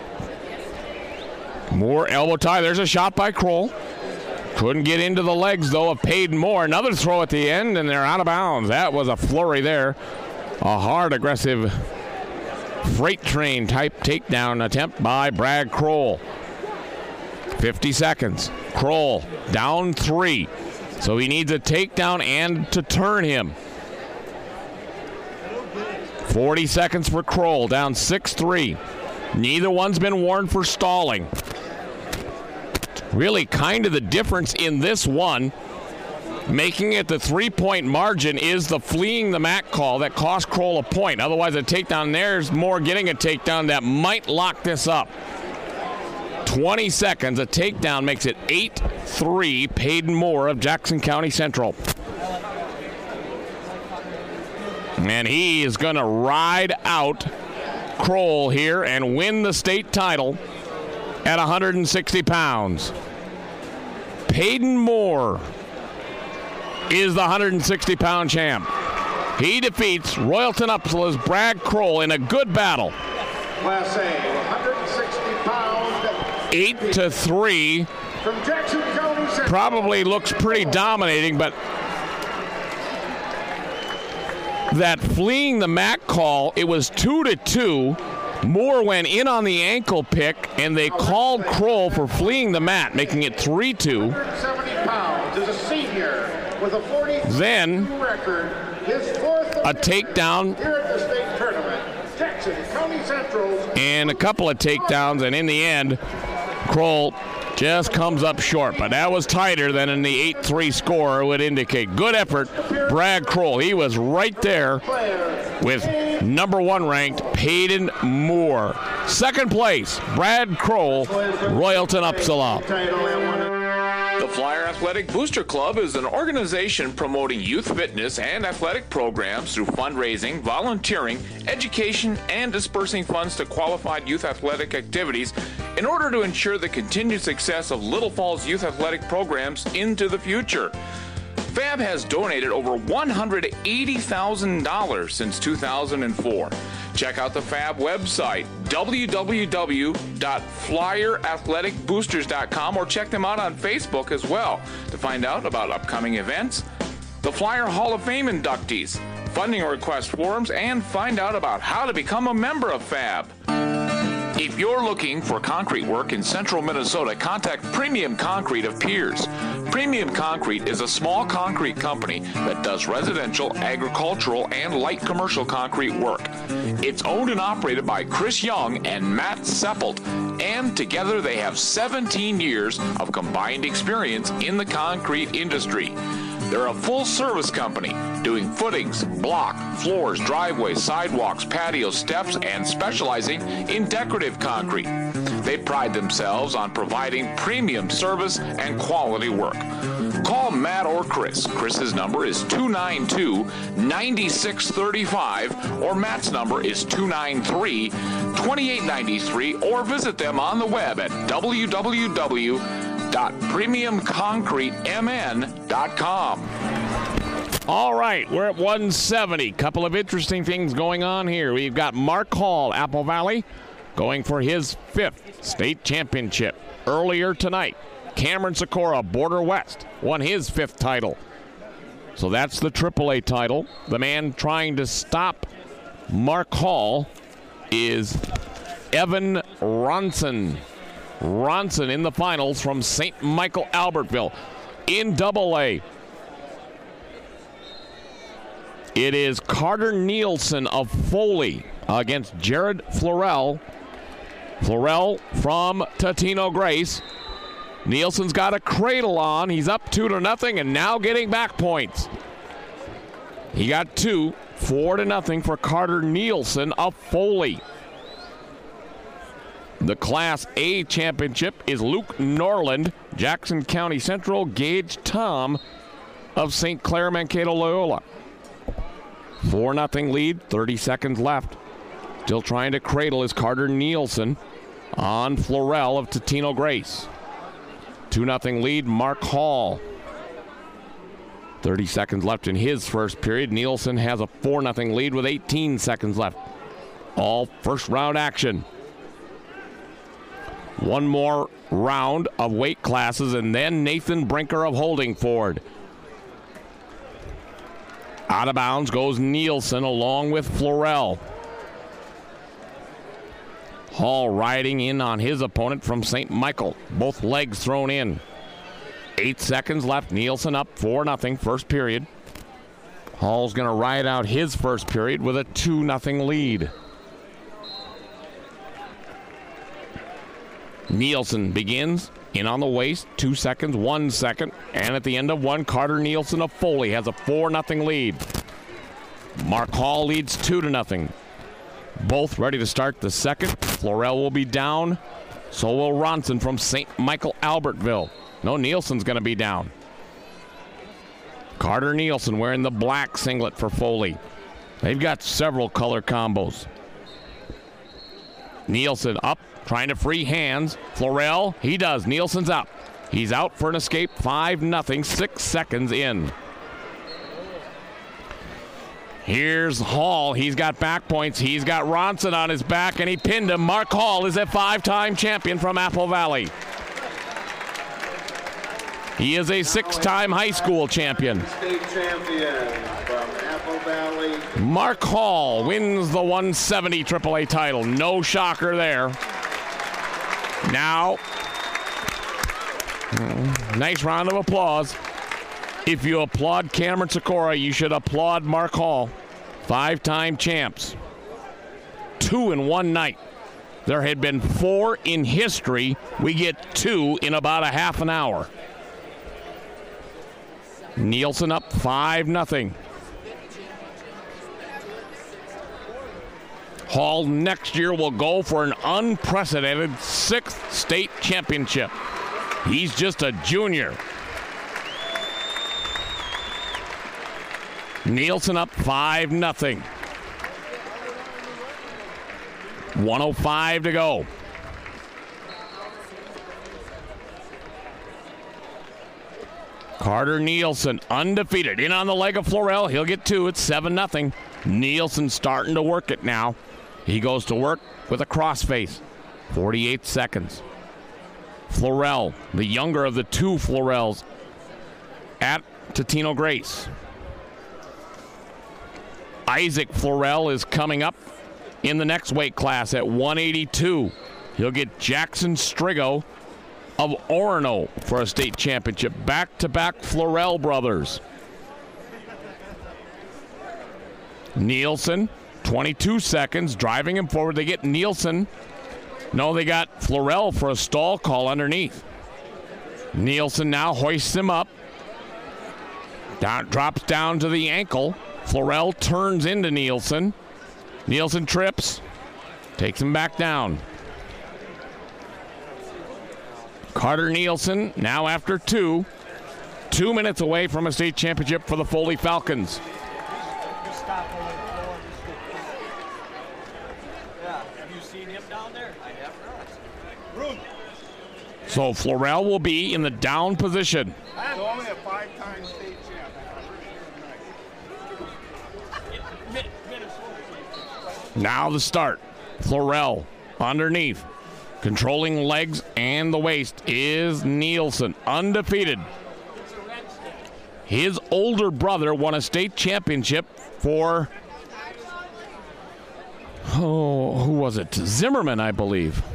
[SPEAKER 1] Moore elbow tie. There's a shot by Kroll. Couldn't get into the legs, though, of Peyton Moore. Another throw at the end, and they're out of bounds. That was a flurry there. A hard, aggressive freight train type takedown attempt by Brad Kroll. fifty seconds. Kroll down three. So he needs a takedown and to turn him. forty seconds for Kroll, down six three. Neither one's been warned for stalling. Really kind of the difference in this one, making it the three-point margin, is the fleeing the mat call that cost Kroll a point. Otherwise, a takedown there's Moore getting a takedown that might lock this up. twenty seconds, a takedown makes it eight three, Peyton Moore of Jackson County Central. And he is going to ride out Kroll here and win the state title at one hundred sixty pounds. Peyton Moore is the one hundred sixty pound champ. He defeats Royalton Upsala's Brad Kroll in a good battle.
[SPEAKER 5] Class A, one hundred sixty pounds.
[SPEAKER 1] Eight to three.
[SPEAKER 5] From Jackson County Central.
[SPEAKER 1] Probably looks pretty dominating, but that fleeing the mat call, it was two to two. Moore went in on the ankle pick, and they called Kroll for fleeing the mat, making it three two.
[SPEAKER 5] one hundred seventy pounds is a senior with a forty
[SPEAKER 1] Then
[SPEAKER 5] record. His fourth
[SPEAKER 1] a takedown
[SPEAKER 5] here at the state tournament. Jackson County Central.
[SPEAKER 1] and a couple of takedowns, and in the end, Kroll just comes up short. But that was tighter than in the eight three score would indicate. Good effort, Brad Kroll. He was right there with number one ranked Peyton Moore. Second place, Brad Kroll, Royalton Upsala.
[SPEAKER 3] The Flyer Athletic Booster Club is an organization promoting youth fitness and athletic programs through fundraising, volunteering, education, and dispersing funds to qualified youth athletic activities in order to ensure the continued success of Little Falls youth athletic programs into the future. F A B has donated over one hundred eighty thousand dollars since two thousand four. Check out the F A B website, w w w dot flyer athletic boosters dot com, or check them out on Facebook as well to find out about upcoming events, the Flyer Hall of Fame inductees, funding request forms, and find out about how to become a member of F A B. If you're looking for concrete work in central Minnesota, contact Premium Concrete of Pierce. Premium Concrete is a small concrete company that does residential, agricultural, and light commercial concrete work. It's owned and operated by Chris Young and Matt Seppelt, and together they have seventeen years of combined experience in the concrete industry. They're a full-service company doing footings, block, floors, driveways, sidewalks, patios, steps, and specializing in decorative concrete. They pride themselves on providing premium service and quality work. Call Matt or Chris. Chris's number is two nine two, nine six three five, or Matt's number is two nine three, two eight nine three, or visit them on the web at w w w dot premium concrete m n dot com.
[SPEAKER 1] All right, we're at one seventy. Couple of interesting things going on here. We've got Mark Hall, Apple Valley, going for his fifth state championship. Earlier tonight, Cameron Sikora, Border West, won his fifth title. So that's the triple A title. The man trying to stop Mark Hall is Evan Ronson. Ronson in the finals from Saint Michael Albertville. In double A, it is Carter Nielsen of Foley against Jared Florell. Florell from Totino Grace. Nielsen's got a cradle on. He's up two to nothing and now getting back points. He got two, four to nothing for Carter Nielsen of Foley. The Class A championship is Luke Norland, Jackson County Central, Gage Tom of Saint Clair Mankato Loyola. four nothing lead, thirty seconds left. Still trying to cradle is Carter Nielsen on Florell of Totino Grace. two nothing lead, Mark Hall. thirty seconds left in his first period. Nielsen has a four nothing lead with eighteen seconds left. All first round action. One more round of weight classes, and then Nathan Brinker of Holdingford. Out of bounds goes Nielsen along with Florell. Hall riding in on his opponent from Saint Michael. Both legs thrown in. Eight seconds left. Nielsen up four nothing first period. Hall's going to ride out his first period with a two nothing lead. Nielsen begins in on the waist, two seconds, one second, and at the end of one, Carter Nielsen of Foley has a four nothing lead. Mark Hall leads two to nothing. Both ready to start the second. Florell will be down, so will Ronson from Saint Michael Albertville. No, Nielsen's going to be down. Carter Nielsen wearing the black singlet for Foley. They've got several color combos. Nielsen up, trying to free hands. Florell, he does. Nielsen's up. He's out for an escape, five nothing, six seconds in. Here's Hall. He's got back points. He's got Ronson on his back, and he pinned him. Mark Hall is a five-time champion from Apple Valley. He is a six-time high school champion.
[SPEAKER 5] State champion from Apple Valley.
[SPEAKER 1] Mark Hall wins the one seventy triple A title. No shocker there. Now, nice round of applause. If you applaud Cameron Sikora, you should applaud Mark Hall. Five-time champs. Two in one night. There had been four in history. We get two in about a half an hour. Nielsen up five nothing. Hall next year will go for an unprecedented sixth state championship. He's just a junior. Nielsen up five nothing. one oh five to go. Carter Nielsen, undefeated, in on the leg of Florell. He'll get two. It's seven nothing. Nielsen starting to work it now. He goes to work with a crossface. forty-eight seconds. Florell, the younger of the two Florells, at Totino Grace. Isaac Florell is coming up in the next weight class at one eighty-two. He'll get Jackson Strigo of Orono for a state championship. Back-to-back Florell brothers. Nielsen, twenty-two seconds, driving him forward. They get Nielsen. No, they got Florell for a stall call underneath. Nielsen now hoists him up. Down, drops down to the ankle. Florell turns into Nielsen. Nielsen trips. Takes him back down. Carter Nielsen now after two. Two minutes away from a state championship for the Foley Falcons. So Florell will be in the down position.
[SPEAKER 5] Only a five-time state champion.
[SPEAKER 1] Now the start. Florell underneath. Controlling legs and the waist is Nielsen, undefeated. His older brother won a state championship for, oh, who was it? Zimmerman, I believe.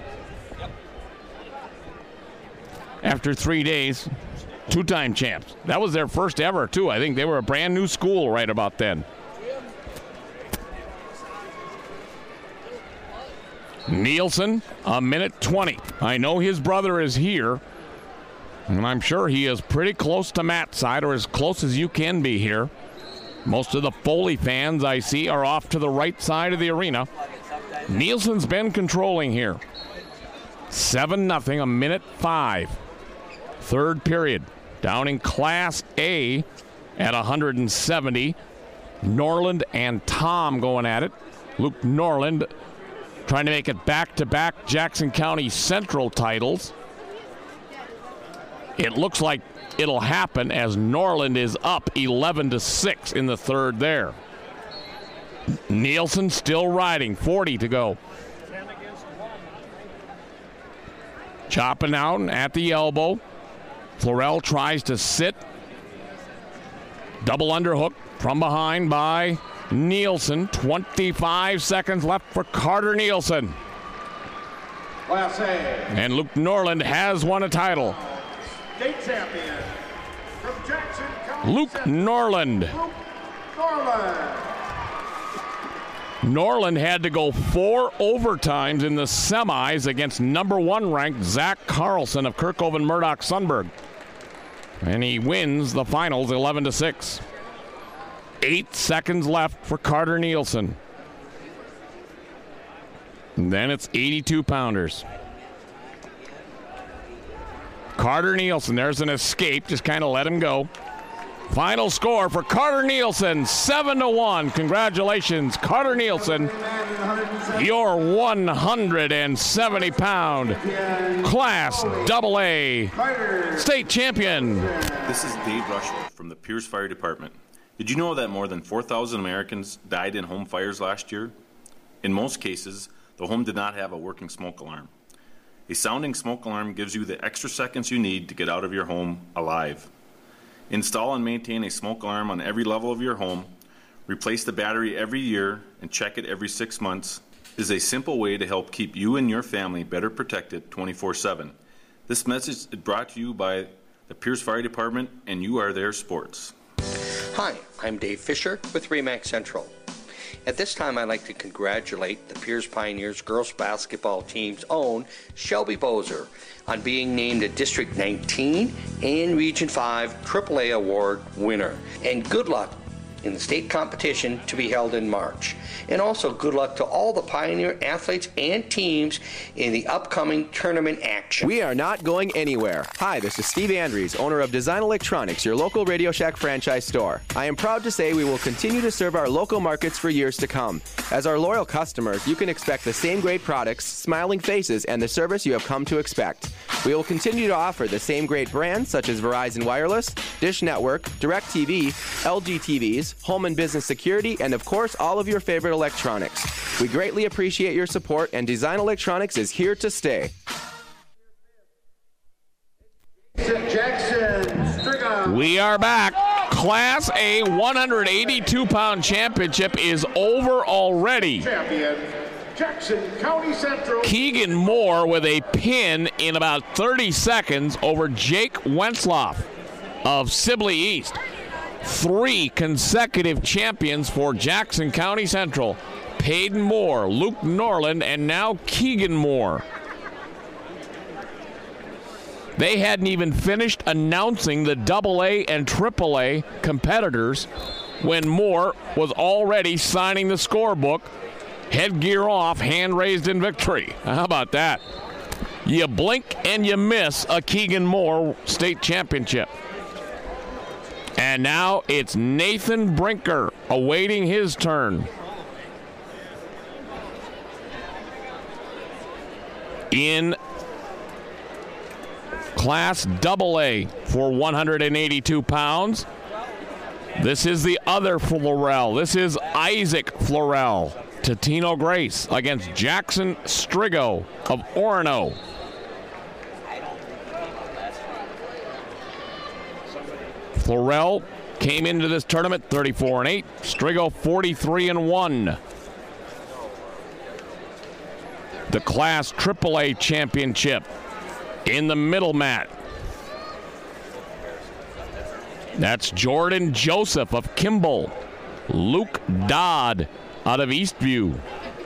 [SPEAKER 1] After three days, two-time champs. That was their first ever, too. I think they were a brand new school right about then. Nielsen, a minute twenty. I know his brother is here, and I'm sure he is pretty close to Matt's side, or as close as you can be here. Most of the Foley fans I see are off to the right side of the arena. Nielsen's been controlling here. seven nothing, a minute five. Third period, down in Class A at one hundred seventy. Norland and Tom going at it. Luke Norland trying to make it back-to-back Jackson County Central titles. It looks like it'll happen as Norland is up eleven to six in the third there. Nielsen still riding, forty to go. Chopping out at the elbow. Florell tries to sit. Double underhook from behind by Nielsen. twenty-five seconds left for Carter Nielsen.
[SPEAKER 5] Class A.
[SPEAKER 1] And Luke Norland has won a title.
[SPEAKER 5] State champion from Jackson County.
[SPEAKER 1] Luke
[SPEAKER 5] Central.
[SPEAKER 1] Norland.
[SPEAKER 5] Luke Norland.
[SPEAKER 1] Norland had to go four overtimes in the semis against number one ranked Zach Carlson of Kirkhoven Murdoch Sunberg. And he wins the finals eleven to six. Eight seconds left for Carter Nielsen. And then it's eighty-two pounders. Carter Nielsen, there's an escape, just kind of let him go. Final score for Carter Nielsen, seven to one. Congratulations, Carter Nielsen, your one hundred seventy pound Class double A state champion.
[SPEAKER 13] This is Dave Rushell from the Pierce Fire Department. Did you know that more than four thousand Americans died in home fires last year? In most cases, the home did not have a working smoke alarm. A sounding smoke alarm gives you the extra seconds you need to get out of your home alive. Install and maintain a smoke alarm on every level of your home, replace the battery every year, and check it every six months is a simple way to help keep you and your family better protected twenty-four seven. This message is brought to you by the Pierce Fire Department, and you are their sports.
[SPEAKER 10] Hi, I'm Dave Fisher with Remax Central. At this time, I'd like to congratulate the Pierce Pioneers girls basketball team's own Shelby Bozer on being named a District nineteen and Region five triple A award winner. And good luck in the state competition to be held in March. And also good luck to all the Pioneer athletes and teams in the upcoming tournament action.
[SPEAKER 2] We are not going anywhere. Hi, this is Steve Andrews, owner of Design Electronics, your local Radio Shack franchise store. I am proud to say we will continue to serve our local markets for years to come. As our loyal customers, you can expect the same great products, smiling faces, and the service you have come to expect. We will continue to offer the same great brands such as Verizon Wireless, Dish Network, DirecTV, L G T Vs, home and business security, and of course all of your favorite electronics. We greatly appreciate your support, and Design Electronics is here to stay.
[SPEAKER 5] Jackson,
[SPEAKER 1] we are back. Class A one hundred eighty-two pound championship is over already.
[SPEAKER 5] Champion, Jackson County Central.
[SPEAKER 1] Keegan Moore with a pin in about thirty seconds over Jake Wentzloff of Sibley East. Three consecutive champions for Jackson County Central. Peyton Moore, Luke Norland, and now Keegan Moore. They hadn't even finished announcing the double A and triple A competitors when Moore was already signing the scorebook, headgear off, hand raised in victory. How about that? You blink and you miss a Keegan Moore state championship. And now it's Nathan Brinker awaiting his turn. In Class double A for one hundred eighty-two pounds. This is the other Florell. This is Isaac Florell. Totino Grace against Jackson Strigo of Orono. Florell came into this tournament thirty-four and eight. Strigo forty-three and one. The Class triple A championship in the middle mat. That's Jordan Joseph of Kimball. Luke Dodd out of Eastview.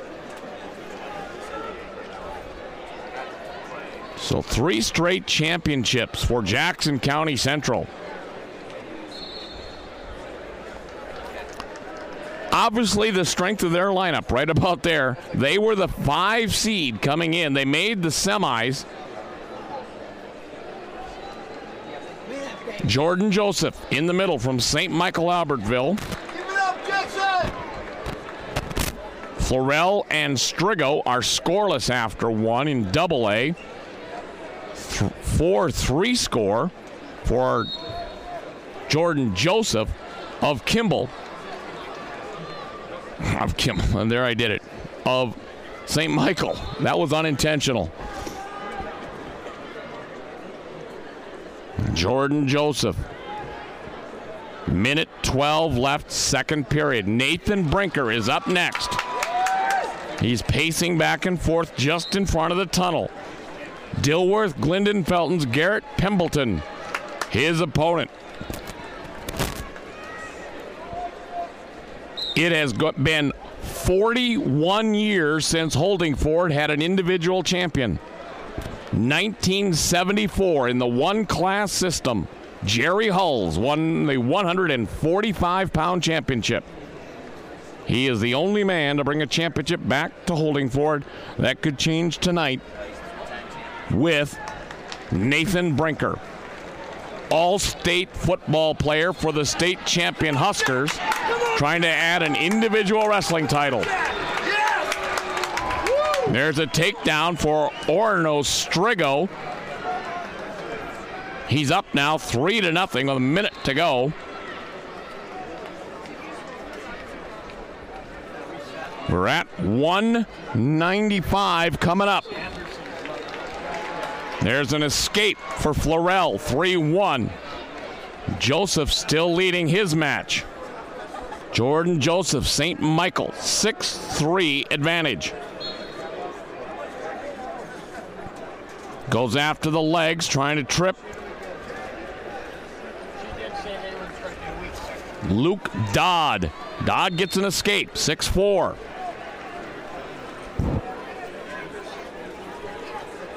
[SPEAKER 1] So three straight championships for Jackson County Central. Obviously, the strength of their lineup right about there. They were the five seed coming in. They made the semis. Jordan Joseph in the middle from Saint Michael Albertville.
[SPEAKER 5] Give it up, Jackson!
[SPEAKER 1] Florell and Strigo are scoreless after one in double A. Th- four three score for Jordan Joseph of Kimball. Of Kimball, and there I did it. Of Saint Michael. That was unintentional. Jordan Joseph. Minute twelve left, second period. Nathan Brinker is up next. He's pacing back and forth just in front of the tunnel. Dilworth, Glendon Felton's Garrett Pembleton, his opponent. It has been forty-one years since Holdingford had an individual champion. nineteen seventy-four in the one-class system. Jerry Hulls won the one hundred forty-five pound championship. He is the only man to bring a championship back to Holdingford. That could change tonight with Nathan Brinker. All-state football player for the state champion Huskers, trying to add an individual wrestling title. There's a takedown for Orono Strigo. He's up now three to nothing with a minute to go. We're at one ninety-five coming up. There's an escape for Florell, three one. Joseph still leading his match. Jordan Joseph, Saint Michael, six three advantage. Goes after the legs, trying to trip. Luke Dodd. Dodd gets an escape, six four.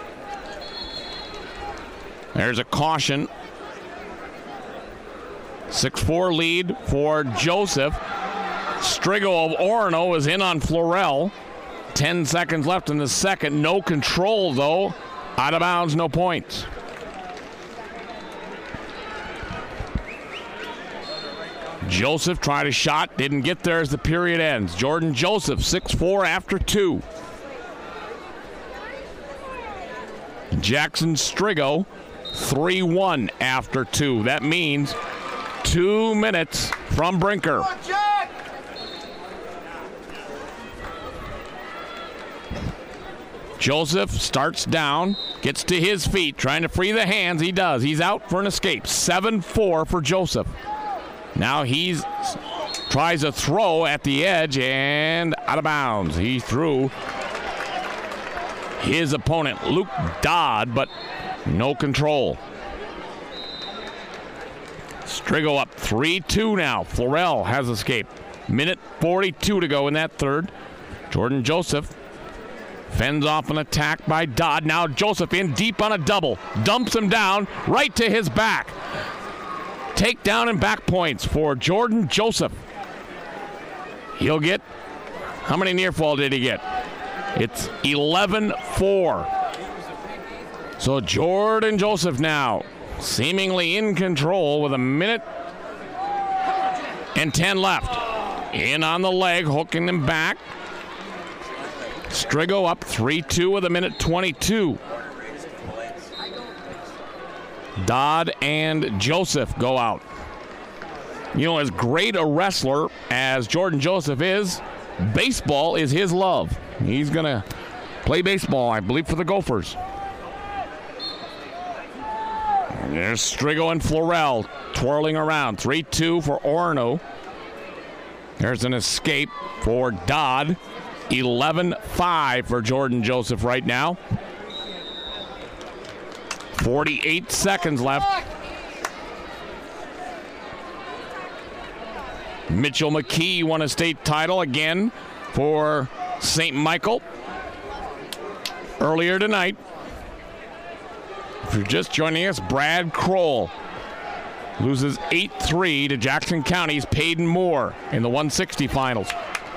[SPEAKER 1] There's a caution. six four lead for Joseph. Strigo of Orono is in on Florell. Ten seconds left in the second. No control, though. Out of bounds, no points. Joseph tried a shot, didn't get there as the period ends. Jordan Joseph, six four after two. Jackson Strigo, three one after two. That means two minutes from Brinker. Joseph starts down, gets to his feet, trying to free the hands. He does. He's out for an escape. seven four for Joseph. Now he's tries a throw at the edge and out of bounds. He threw his opponent, Luke Dodd, but no control. Strigo up three two now. Florell has escaped. Minute forty-two to go in that third. Jordan Joseph fends off an attack by Dodd. Now Joseph in deep on a double. Dumps him down right to his back. Takedown and back points for Jordan Joseph. He'll get, how many near fall did he get? It's eleven four. So Jordan Joseph now seemingly in control with a minute and ten left. In on the leg, hooking him back. Strigo up three two with a minute twenty-two. Dodd and Joseph go out. You know, as great a wrestler as Jordan Joseph is, baseball is his love. He's going to play baseball, I believe, for the Gophers. And there's Strigo and Florell twirling around. three two for Orono. There's an escape for Dodd. eleven five for Jordan Joseph right now. forty-eight seconds left. Mitchell McKee won a state title again for Saint Michael earlier tonight. If you're just joining us, Brad Kroll loses eight three to Jackson County's Peyton Moore in the one sixty finals.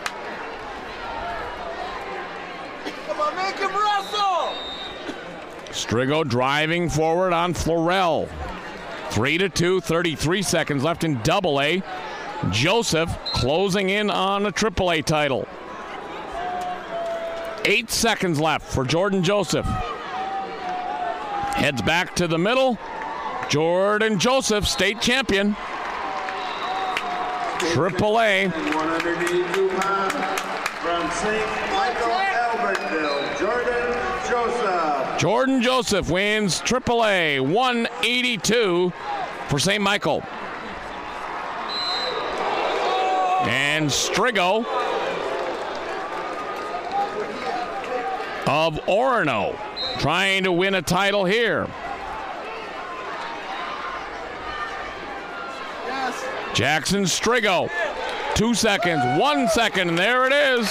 [SPEAKER 14] Come on, make him wrestle!
[SPEAKER 1] Strigo driving forward on Florell. three to two, thirty-three seconds left in double A. Joseph closing in on a triple A title. Eight seconds left for Jordan Joseph. Heads back to the middle. Jordan Joseph, state champion. Triple A.
[SPEAKER 5] one eighty-two pounds from Saint Michael, Albertville, Jordan Joseph.
[SPEAKER 1] Jordan Joseph wins Triple A, one eighty-two for Saint Michael. And Strigo of Orono trying to win a title here.
[SPEAKER 14] Yes.
[SPEAKER 1] Jackson Strigo, two seconds, one second, and there it is.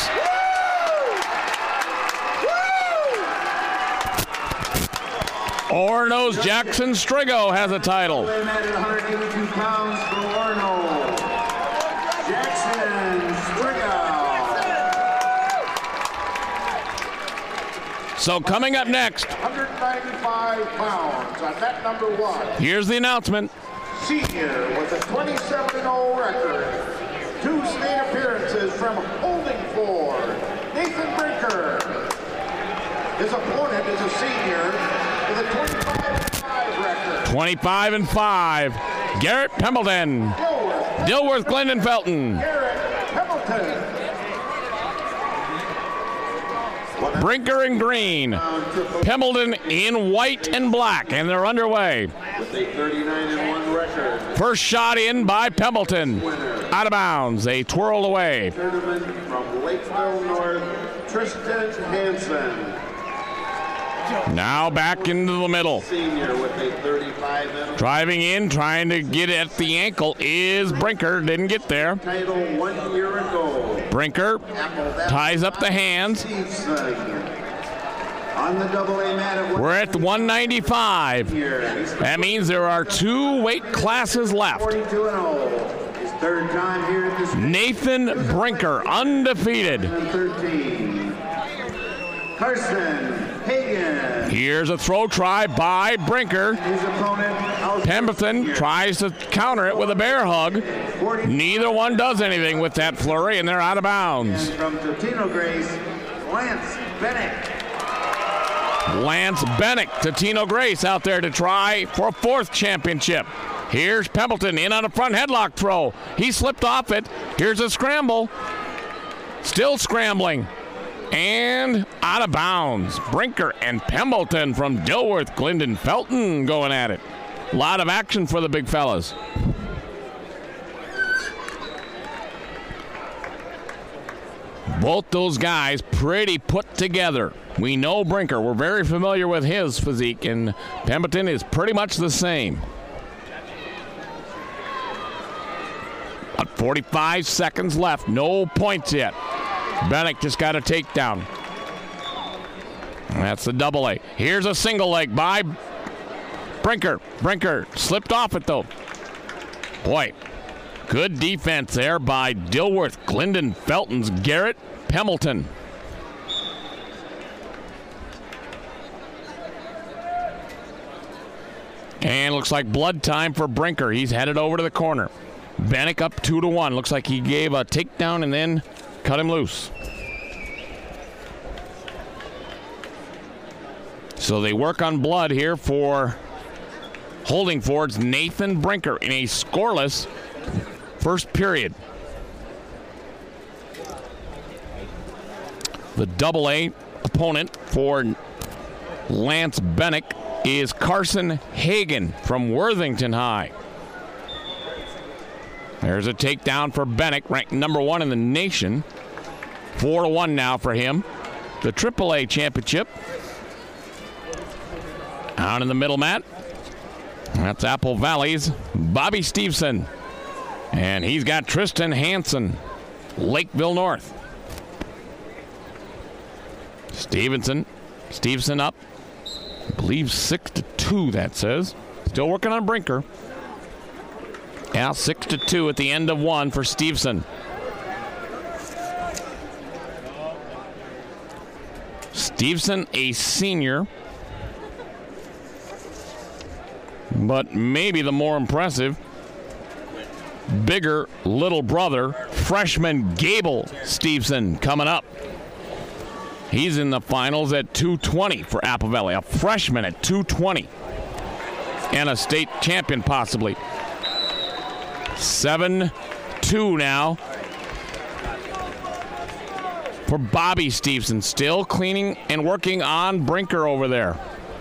[SPEAKER 1] Orono's Jackson Strigo has a title.
[SPEAKER 5] one eighty-two pounds for Orono. Jackson Strigo.
[SPEAKER 1] So coming up next,
[SPEAKER 5] one ninety-five pounds on that number one.
[SPEAKER 1] here's the announcement.
[SPEAKER 5] Senior with a twenty-seven and oh record. Two state appearances from Holding Ford. Nathan Brinker. His opponent is a senior with a twenty-five and five record.
[SPEAKER 1] twenty-five and five. Garrett Pembleton.
[SPEAKER 5] Dilworth,
[SPEAKER 1] Dilworth Glendon Felton.
[SPEAKER 5] Garrett Pembleton.
[SPEAKER 1] Brinker in green. Pembleton in white and black, and they're underway.
[SPEAKER 5] With a thirty-nine and one record.
[SPEAKER 1] First shot in by Pembleton. Out of bounds. They twirl away.
[SPEAKER 5] Tournament from Lakeville North, Tristan Hansen.
[SPEAKER 1] Now back into the middle.
[SPEAKER 5] Senior with a thirty-five and
[SPEAKER 1] Driving in, trying to get at the ankle is Brinker. Didn't get there.
[SPEAKER 5] title one year ago.
[SPEAKER 1] Brinker ties up the hands.
[SPEAKER 5] On the double A mat at
[SPEAKER 1] We're at one ninety-five. That means there are two weight classes left.
[SPEAKER 5] forty-two and oh. His third time here at this
[SPEAKER 1] Nathan Brinker, undefeated.
[SPEAKER 5] thirteen. Carson Hagan.
[SPEAKER 1] Here's a throw try by Brinker.
[SPEAKER 5] His opponent,
[SPEAKER 1] Pemberton tries to counter it with a bear hug. Neither one does anything with that flurry, and they're out of bounds.
[SPEAKER 5] And from Totino Grace, Lance Bennett.
[SPEAKER 1] Lance Bennick, Totino Grace out there to try for a fourth championship. Here's Pemberton in on a front headlock throw. He slipped off it. Here's a scramble. Still scrambling. And out of bounds. Brinker and Pemberton from Dilworth, Glendon Felton going at it. A lot of action for the big fellas. Both those guys pretty put together. We know Brinker. We're very familiar with his physique, and Pemberton is pretty much the same. About forty-five seconds left. No points yet. Bennick just got a takedown. That's the double A. Here's a single leg by Brinker. Brinker slipped off it, though. Boy, good defense there by Dilworth, Glendon Felton's Garrett Pemberton. And looks like blood time for Brinker. He's headed over to the corner. Bennick up two to one. Looks like he gave a takedown and then cut him loose. So they work on blood here for holding forwards Nathan Brinker in a scoreless first period. The double A opponent for Lance Bennick is Carson Hagan from Worthington High. There's a takedown for Bennick, ranked number one in the nation. Four to one now for him. The triple A championship. Out in the middle mat. That's Apple Valley's Bobby Stevenson. And he's got Tristan Hansen, Lakeville North. Stevenson, Stevenson up. I believe six to two, that says. Still working on Brinker. Now six to two at the end of one for Stevenson. Stevenson, a senior. But maybe the more impressive, bigger little brother, freshman Gable Stevenson coming up. He's in the finals at two twenty for Apple Valley, a freshman at two twenty. And a state champion possibly. seven two now for Bobby Stevenson. Still cleaning and working on Brinker over there.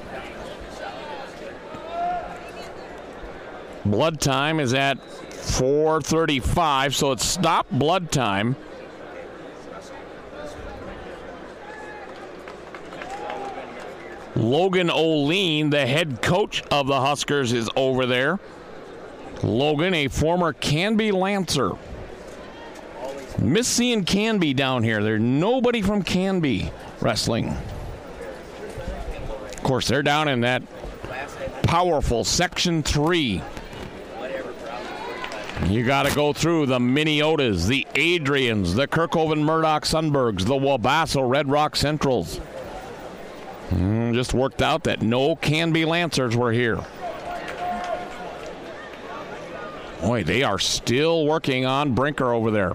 [SPEAKER 1] Blood time is at four thirty-five, so it's stopped blood time. Logan O'Lean, the head coach of the Huskers, is over there. Logan, a former Canby Lancer. Miss seeing Canby down here. There's nobody from Canby wrestling. Of course, they're down in that powerful Section three. You got to go through the Minneotas, the Adrians, the Kirkhoven Murdoch Sunbergs, the Wabasso Red Rock Centrals. Mm, just worked out that no Canby Lancers were here. Boy, they are still working on Brinker over there.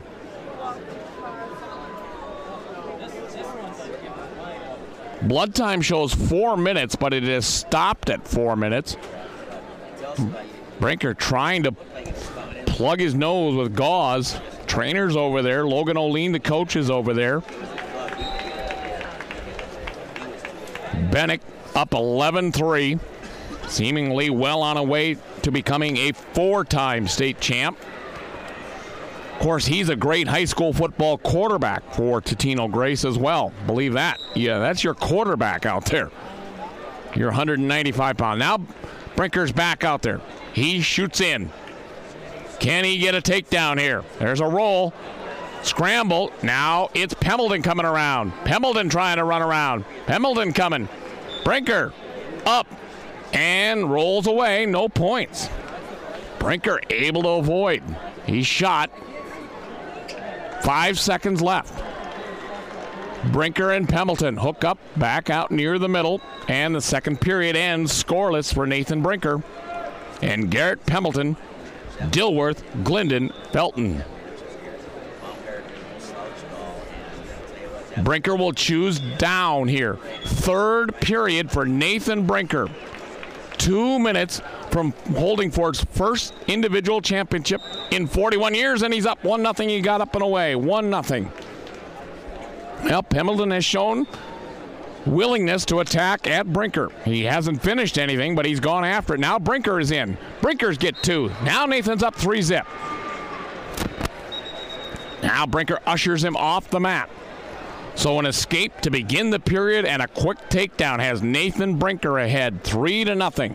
[SPEAKER 1] Blood time shows four minutes, but it is stopped at four minutes. Brinker trying to plug his nose with gauze. Trainers over there. Logan O'Lean, the coach, is over there. Bennick up eleven three. Seemingly well on a way to becoming a four-time state champ. Of course, he's a great high school football quarterback for Totino Grace as well. Believe that. Yeah, that's your quarterback out there. You're one hundred ninety-five pounds. Now Brinker's back out there. He shoots in. Can he get a takedown here? There's a roll. Scramble. Now it's Pemberton coming around. Pemberton trying to run around. Pemberton coming. Brinker up and rolls away. No points. Brinker able to avoid. He shot. Five seconds left. Brinker and Pemberton hook up back out near the middle, and the second period ends scoreless for Nathan Brinker and Garrett Pemberton, Dilworth, Glendon, Felton. Brinker will choose down here. Third period for Nathan Brinker. Two minutes from Holdingford's first individual championship in forty-one years, and he's up one nothing. He got up and away. one nothing. Well, Pemberton has shown willingness to attack at Brinker. He hasn't finished anything, but he's gone after it. Now Brinker is in. Brinkers get two. Now Nathan's up three zip. Now Brinker ushers him off the mat. So an escape to begin the period and a quick takedown has Nathan Brinker ahead, three to nothing.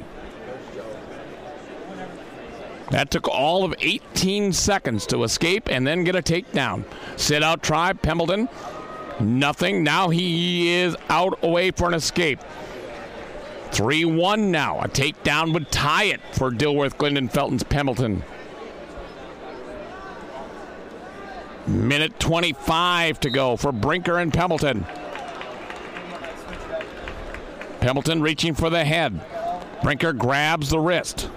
[SPEAKER 1] That took all of eighteen seconds to escape and then get a takedown. Sit out try, Pemberton. Nothing. Now he is out away for an escape. three one now. A takedown would tie it for Dilworth, Glendon, Felton's Pemberton. Minute twenty-five to go for Brinker and Pemberton. Pemberton reaching for the head. Brinker grabs the wrist.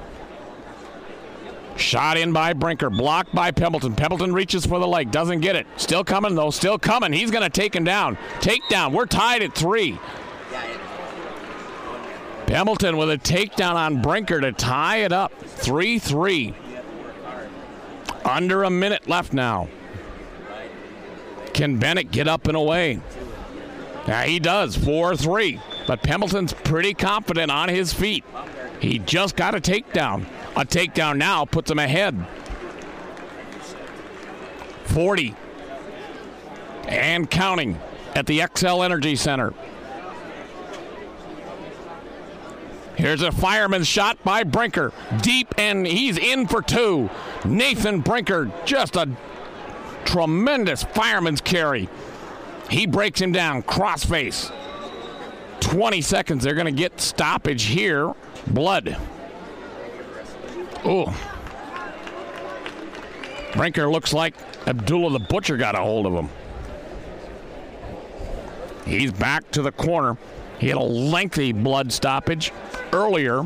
[SPEAKER 1] Shot in by Brinker, blocked by Pemberton. Pemberton reaches for the leg, doesn't get it. Still coming, though, still coming. He's going to take him down. Takedown, we're tied at three. Pemberton with a takedown on Brinker to tie it up. three three. Under a minute left now. Can Bennett get up and away? Yeah, he does, four three. But Pemberton's pretty confident on his feet. He just got a takedown. A takedown now puts him ahead. forty. And counting at the X L Energy Center. Here's a fireman's shot by Brinker. Deep, and he's in for two. Nathan Brinker, just a tremendous fireman's carry. He breaks him down, crossface. twenty seconds, they're going to get stoppage here. Blood. Oh. Brinker looks like Abdullah the Butcher got a hold of him. He's back to the corner. He had a lengthy blood stoppage earlier.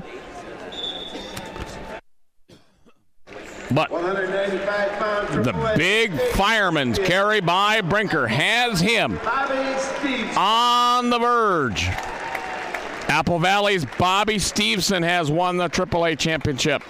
[SPEAKER 1] But the big fireman's carry by Brinker has him on the verge. Apple Valley's Bobby Stevenson has won the triple A championship.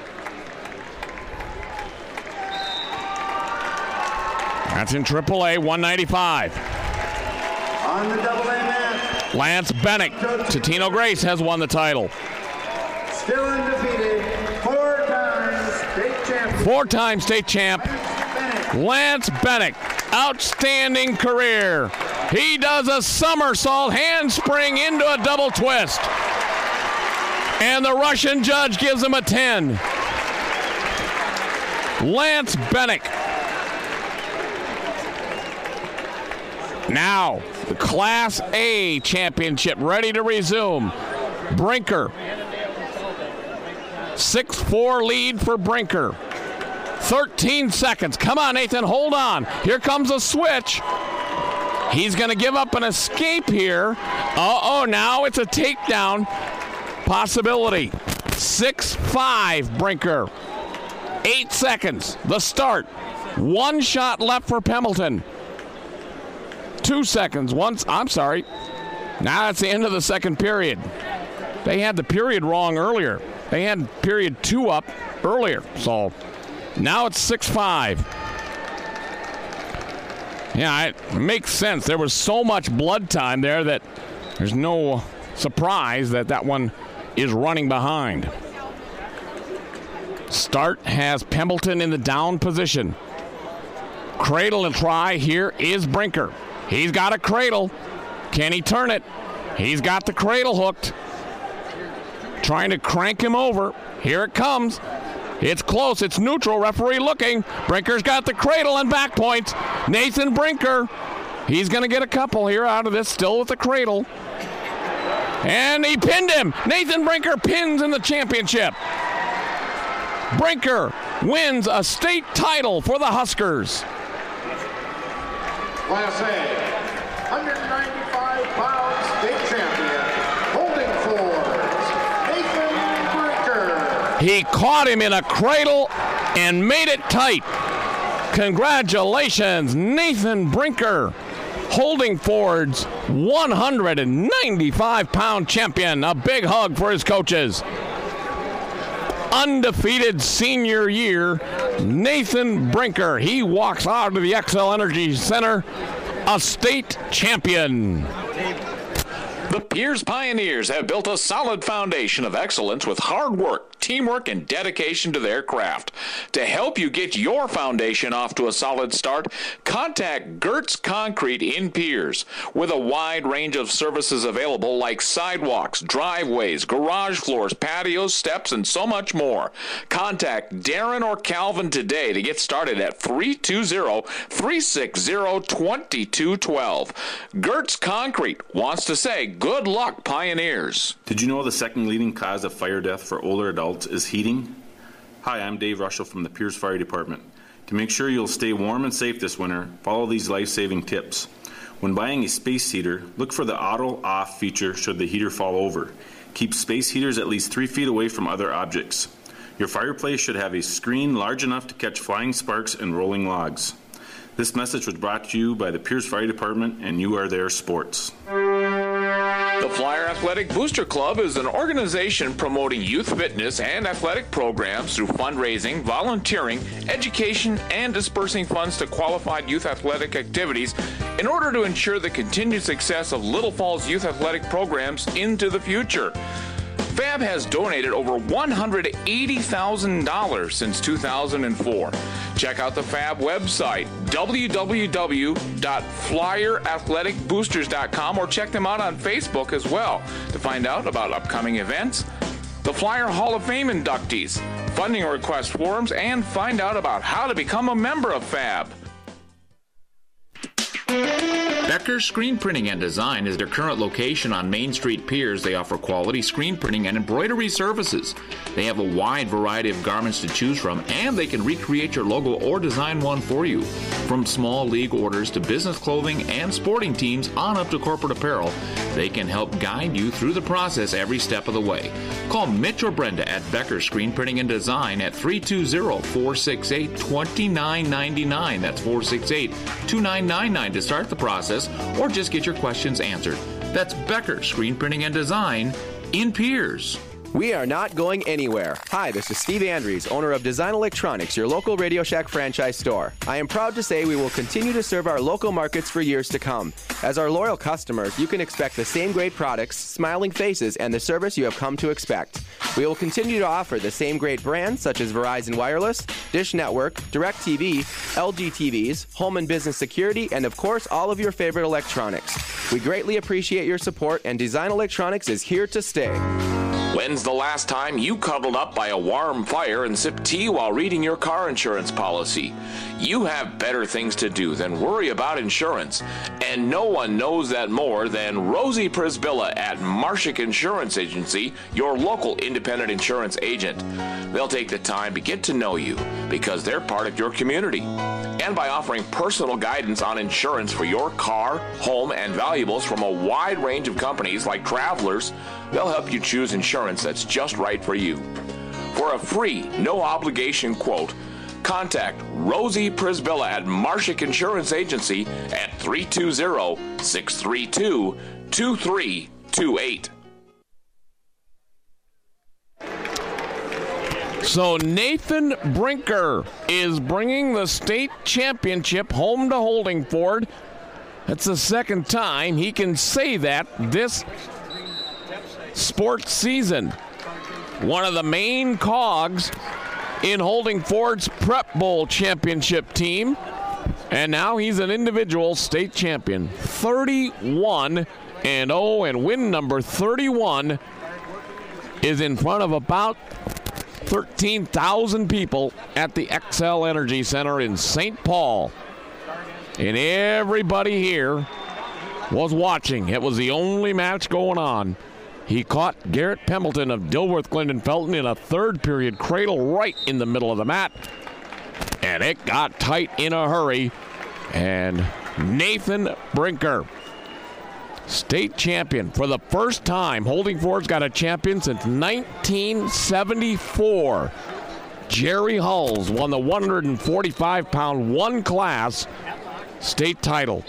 [SPEAKER 1] That's in triple A, one ninety-five.
[SPEAKER 5] On the double A mat,
[SPEAKER 1] Lance Bennick, Totino Grace has won the title.
[SPEAKER 5] still undefeated, four-time state champion.
[SPEAKER 1] Four-time state champ, Lance Bennick. Outstanding career. He does a somersault handspring into a double twist. And the Russian judge gives him a ten. Lance Bennick. Now, the Class A championship ready to resume. Brinker. six four lead for Brinker. thirteen seconds. Come on, Nathan, hold on. Here comes a switch. He's going to give up an escape here. Uh-oh, now it's a takedown possibility. six five, Brinker. Eight seconds, the start. One shot left for Pemberton. Two seconds, once, I'm sorry. Now that's the end of the second period. They had the period wrong earlier. They had period two up earlier, so now it's six five. Yeah, it makes sense. There was so much blood time there that there's no surprise that that one is running behind. Start has Pemberton in the down position. Cradle and try here is Brinker. He's got a cradle. Can he turn it? He's got the cradle hooked. Trying to crank him over. Here it comes. It's close. It's neutral. Referee looking. Brinker's got the cradle and back points. Nathan Brinker. He's going to get a couple here out of this, still with the cradle. And he pinned him. Nathan Brinker pins in the championship. Brinker wins a state title for the Huskers.
[SPEAKER 5] Class A, one ninety-five pound state champion, holding forwards, Nathan Brinker.
[SPEAKER 1] He caught him in a cradle and made it tight. Congratulations, Nathan Brinker. Holding Ford's one ninety-five pound champion. A big hug for his coaches. Undefeated senior year, Nathan Brinker. He walks out of the Xcel Energy Center a state champion.
[SPEAKER 3] The Pierce Pioneers have built a solid foundation of excellence with hard work, teamwork, and dedication to their craft. To help you get your foundation off to a solid start, contact Gertz Concrete in Pierce. With a wide range of services available like sidewalks, driveways, garage floors, patios, steps, and so much more. Contact Darren or Calvin today to get started at three two zero, three six zero, two two one two. Gertz Concrete wants to say good luck, Pioneers.
[SPEAKER 13] Did you know the second leading cause of fire death for older adults is heating? Hi, I'm Dave Russell from the Pierce Fire Department. To make sure you'll stay warm and safe this winter, follow these life-saving tips. When buying a space heater, look for the auto off feature should the heater fall over. Keep space heaters at least three feet away from other objects. Your fireplace should have a screen large enough to catch flying sparks and rolling logs. This message was brought to you by the Pierce Fire Department and You Are There Sports.
[SPEAKER 3] The Flyer Athletic Booster Club is an organization promoting youth fitness and athletic programs through fundraising, volunteering, education, and dispersing funds to qualified youth athletic activities in order to ensure the continued success of Little Falls youth athletic programs into the future. F A B has donated over one hundred eighty thousand dollars since two thousand four. Check out the F A B website, w w w dot flyer athletic boosters dot com, or check them out on Facebook as well to find out about upcoming events, the Flyer Hall of Fame inductees, funding request forms, and find out about how to become a member of F A B.
[SPEAKER 8] Becker Screen Printing and Design is their current location on Main Street Piers. They offer quality screen printing and embroidery services. They have a wide variety of garments to choose from, and they can recreate your logo or design one for you. From small league orders to business clothing and sporting teams on up to corporate apparel, they can help guide you through the process every step of the way. Call Mitch or Brenda at Becker Screen Printing and Design at three two zero, four six eight, two nine nine nine. That's four six eight, two nine nine nine to start the process, or just get your questions answered. That's Becker Screen Printing and Design in Piers.
[SPEAKER 2] We are not going anywhere. Hi, this is Steve Andrews, owner of Design Electronics, your local Radio Shack franchise store. I am proud to say we will continue to serve our local markets for years to come. As our loyal customers, you can expect the same great products, smiling faces, and the service you have come to expect. We will continue to offer the same great brands such as Verizon Wireless, Dish Network, DirecTV, L G T Vs, Home and Business Security, and of course, all of your favorite electronics. We greatly appreciate your support, and Design Electronics is here to stay.
[SPEAKER 3] When's the last time you cuddled up by a warm fire and sipped tea while reading your car insurance policy? You have better things to do than worry about insurance, and no one knows that more than Rosie Prisbilla at Marshak Insurance Agency, your local independent insurance agent. They'll take the time to get to know you because they're part of your community. And by offering personal guidance on insurance for your car, home, and valuables from a wide range of companies like Travelers, they'll help you choose insurance that's just right for you. For a free, no-obligation quote, contact Rosie Prisbilla at Marshak Insurance Agency at three two zero, six three two, two three two eight.
[SPEAKER 1] So Nathan Brinker is bringing the state championship home to Holding Ford. That's the second time he can say that this sports season. One of the main cogs in Holding Ford's Prep Bowl championship team. And now he's an individual state champion. thirty-one and oh, and win number thirty-one is in front of about thirteen thousand people at the Xcel Energy Center in Saint Paul. And everybody here was watching. It was the only match going on. He caught Garrett Pembleton of Dilworth Glendon Felton in a third period cradle right in the middle of the mat. And it got tight in a hurry. And Nathan Brinker, state champion for the first time. Holdingford's got a champion since nineteen seventy-four. Jerry Hulls won the one hundred forty-five pound one class state title.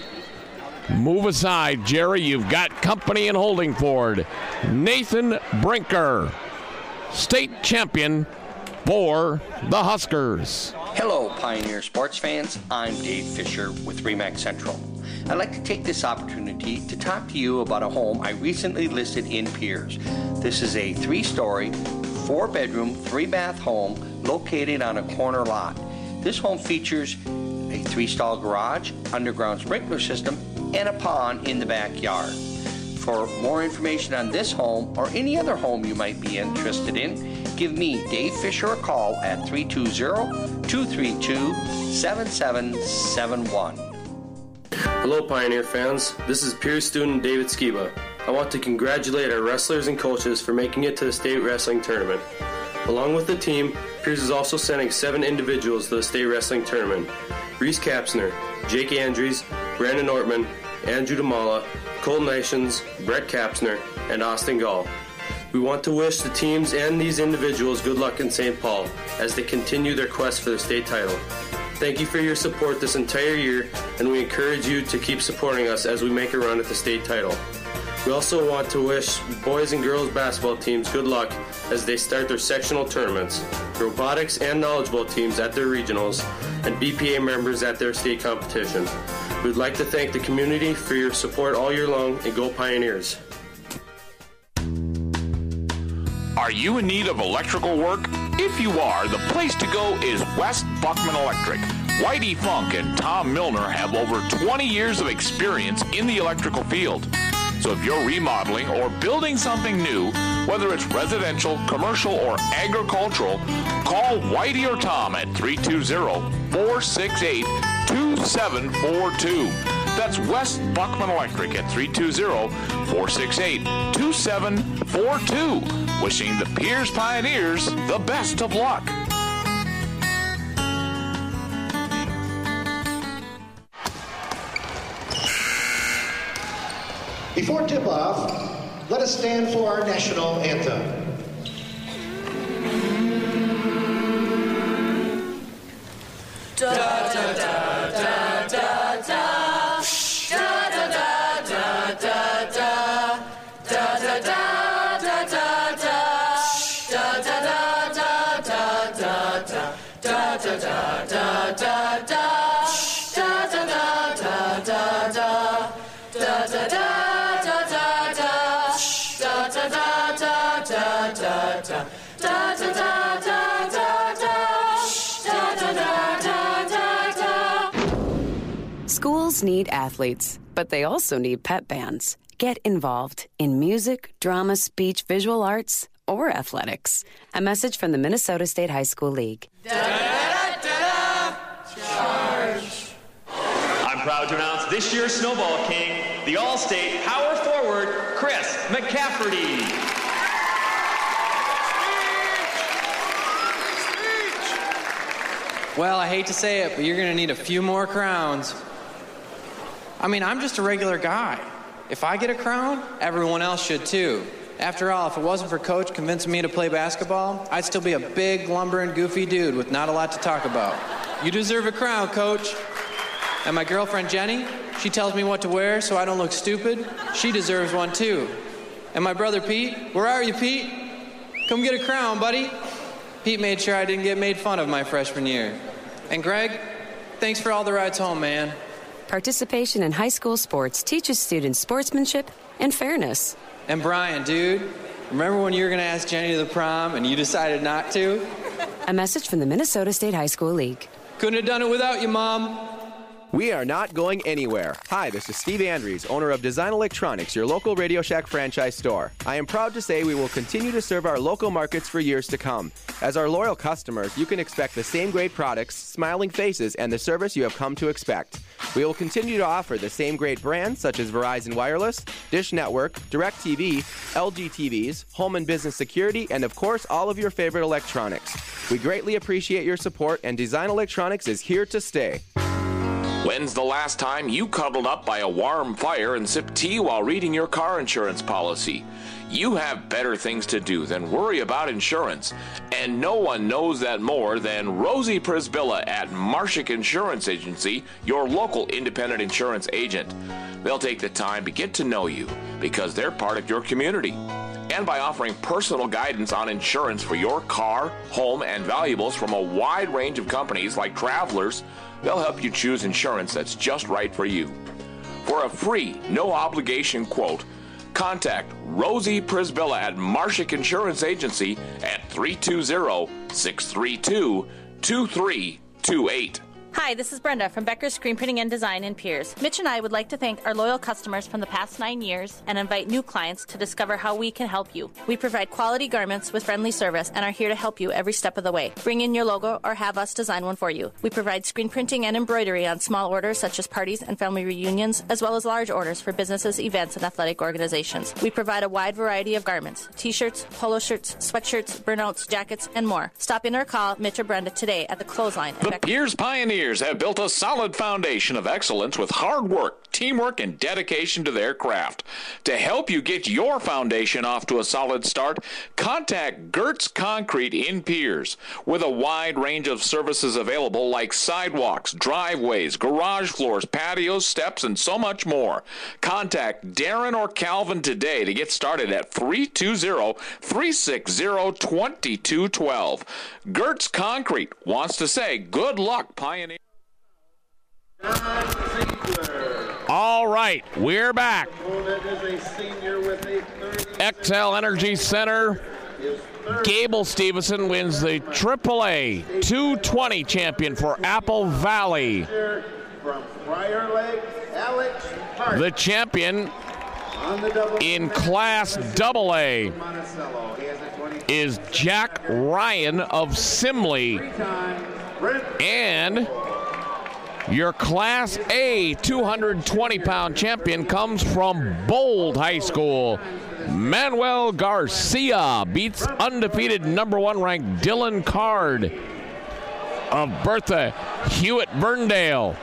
[SPEAKER 1] Move aside, Jerry. You've got company in Holdingford. Nathan Brinker, state champion for the Huskers.
[SPEAKER 10] Hello, Pioneer sports fans. I'm Dave Fisher with Remax Central. I'd like to take this opportunity to talk to you about a home I recently listed in Piers. This is a three-story, four-bedroom, three-bath home located on a corner lot. This home features a three-stall garage, underground sprinkler system, and a pond in the backyard. For more information on this home or any other home you might be interested in, give me, Dave Fisher, a call at three two zero, two three two, seven seven seven one.
[SPEAKER 12] Hello, Pioneer fans. This is Piers student David Skiba. I want to congratulate our wrestlers and coaches for making it to the state wrestling tournament. Along with the team, Piers is also sending seven individuals to the state wrestling tournament. Reese Kapsner, Jake Andrews, Brandon Ortman, Andrew Damala, Colton Nations, Brett Kapsner, and Austin Gall. We want to wish the teams and these individuals good luck in Saint Paul as they continue their quest for the state title. Thank you for your support this entire year, and we encourage you to keep supporting us as we make a run at the state title. We also want to wish boys and girls basketball teams good luck as they start their sectional tournaments, robotics and knowledgeable teams at their regionals, and B P A members at their state competition. We'd like to thank the community for your support all year long, and go Pioneers.
[SPEAKER 3] Are you in need of electrical work? If you are, the place to go is West Buckman Electric. Whitey Funk and Tom Milner have over twenty years of experience in the electrical field. So if you're remodeling or building something new, whether it's residential, commercial, or agricultural, call Whitey or Tom at three two zero, four six eight, two seven four two. That's West Buckman Electric at three two zero, four six eight, two seven four two. Wishing the Piers Pioneers the best of luck.
[SPEAKER 15] Before tip-off, let us stand for our national anthem.
[SPEAKER 14] Da da da da da da. Da da da da da da. Da da da da da da. Da da da da da da da. Da da da da da da. Da da da da da da. Da da da.
[SPEAKER 16] Schools need athletes, but they also need pep bands. Get involved in music, drama, speech, visual arts, or athletics. A message from the Minnesota State High School League.
[SPEAKER 14] Da-da-da-da-da. Charge.
[SPEAKER 17] I'm proud to announce this year's Snowball King, the All-State Power Forward, Chris McCafferty.
[SPEAKER 18] Well, I hate to say it, but you're going to need a few more crowns. I mean, I'm just a regular guy. If I get a crown, everyone else should too. After all, if it wasn't for Coach convincing me to play basketball, I'd still be a big, lumbering, goofy dude with not a lot to talk about. You deserve a crown, Coach. And my girlfriend, Jenny, she tells me what to wear so I don't look stupid. She deserves one too. And my brother, Pete, where are you, Pete? Come get a crown, buddy. Pete made sure I didn't get made fun of my freshman year. And Greg, thanks for all the rides home, man.
[SPEAKER 16] Participation in high school sports teaches students sportsmanship and fairness.
[SPEAKER 18] And Brian, dude, remember when you were going to ask Jenny to the prom and you decided not to?
[SPEAKER 16] A message from the Minnesota State High School League.
[SPEAKER 18] Couldn't have done it without you, Mom.
[SPEAKER 2] We are not going anywhere. Hi, this is Steve Andrews, owner of Design Electronics, your local Radio Shack franchise store. I am proud to say we will continue to serve our local markets for years to come. As our loyal customers, you can expect the same great products, smiling faces, and the service you have come to expect. We will continue to offer the same great brands such as Verizon Wireless, Dish Network, DirecTV, L G T Vs, Home and Business Security, and of course, all of your favorite electronics. We greatly appreciate your support, and Design Electronics is here to stay.
[SPEAKER 3] When's the last time you cuddled up by a warm fire and sipped tea while reading your car insurance policy? You have better things to do than worry about insurance, and no one knows that more than Rosie Prisbilla at Marshak Insurance Agency, your local independent insurance agent. They'll take the time to get to know you because they're part of your community. And by offering personal guidance on insurance for your car, home, and valuables from a wide range of companies like Travelers, they'll help you choose insurance that's just right for you. For a free, no-obligation quote, contact Rosie Prisbilla at Marshak Insurance Agency at three two zero, six three two, two three two eight.
[SPEAKER 4] Hi, this is Brenda from Becker's Screen Printing and Design in Piers. Mitch and I would like to thank our loyal customers from the past nine years and invite new clients to discover how we can help you. We provide quality garments with friendly service and are here to help you every step of the way. Bring in your logo or have us design one for you. We provide screen printing and embroidery on small orders such as parties and family reunions, as well as large orders for businesses, events, and athletic organizations. We provide a wide variety of garments, t-shirts, polo shirts, sweatshirts, burnouts, jackets, and more. Stop in or call Mitch or Brenda today at the clothesline.
[SPEAKER 8] The Piers Pioneers have built a solid foundation of excellence with hard work, teamwork, and dedication to their craft. To help you get your foundation off to a solid start, contact Gertz Concrete in Piers. With a wide range of services available like sidewalks, driveways, garage floors, patios, steps, and so much more. Contact Darren or Calvin today to get started at three two zero, three six zero, two two one two. Gertz Concrete wants to say good luck, Pioneer.
[SPEAKER 1] All right, we're back. X L Energy Center. Gable Stevenson wins the triple A two twenty champion for Apple Valley. The champion in Class double A is Jack Ryan of Simley. And your Class A two hundred twenty pound champion comes from Bold High School. Manuel Garcia beats undefeated number one ranked Dylan Card of Bertha Hewitt Burndale.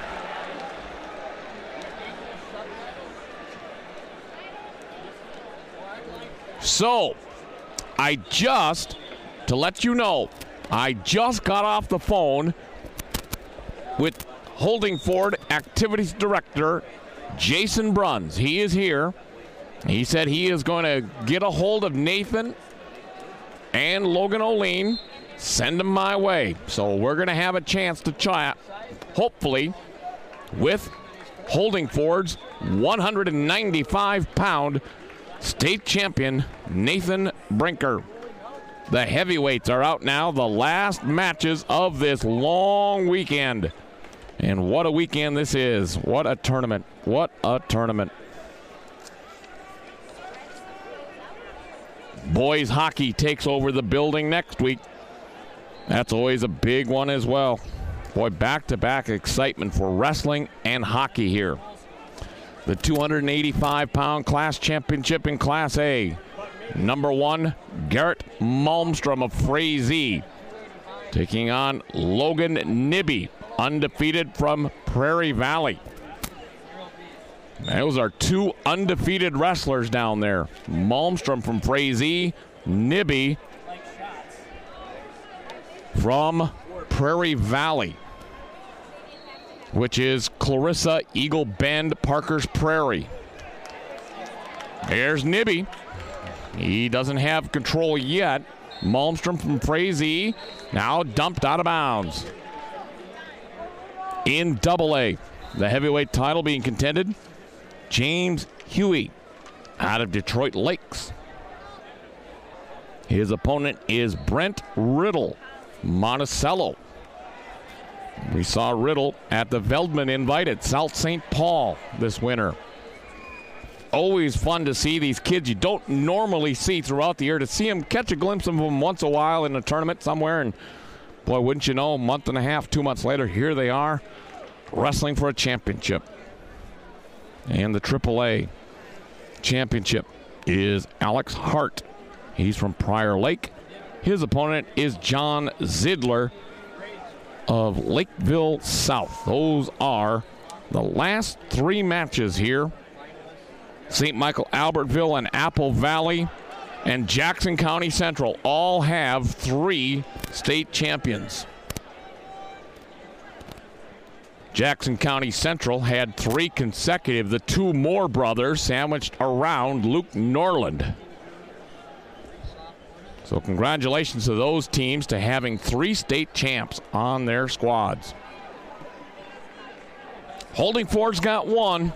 [SPEAKER 1] So, I just, to let you know, I just got off the phone with Holding Ford Activities Director Jason Bruns. He is here. He said he is going to get a hold of Nathan and Logan O'Lean, send them my way. So we're going to have a chance to chat, hopefully, with Holding Ford's one hundred ninety-five pound state champion Nathan Brinker. The heavyweights are out now, the last matches of this long weekend. And what a weekend this is. What a tournament. What a tournament. Boys hockey takes over the building next week. That's always a big one as well. Boy, back-to-back excitement for wrestling and hockey here. The two hundred eighty-five pound class championship in Class A. Number one, Garrett Malmstrom of Frazee, taking on Logan Nibby, undefeated from Prairie Valley. Those are two undefeated wrestlers down there. Malmstrom from Frazee, Nibby from Prairie Valley, which is Clarissa, Eagle Bend, Parker's Prairie. There's Nibby. He doesn't have control yet. Malmstrom from Frazee now dumped out of bounds. In double A, the heavyweight title being contended, James Huey out of Detroit Lakes. His opponent is Brent Riddle, Monticello. We saw Riddle at the Veldman Invite at South Saint Paul this winter. Always fun to see these kids you don't normally see throughout the year, to see them, catch a glimpse of them once a while in a tournament somewhere, and boy, wouldn't you know, a month and a half, two months later, here they are wrestling for a championship. And the triple A championship is Alex Hart. He's from Prior Lake. His opponent is John Zidler of Lakeville South. Those are the last three matches here. Saint Michael, Albertville, and Apple Valley and Jackson County Central all have three state champions. Jackson County Central had three consecutive. The two Moore brothers sandwiched around Luke Norland. So congratulations to those teams to having three state champs on their squads. Holdingford's got one.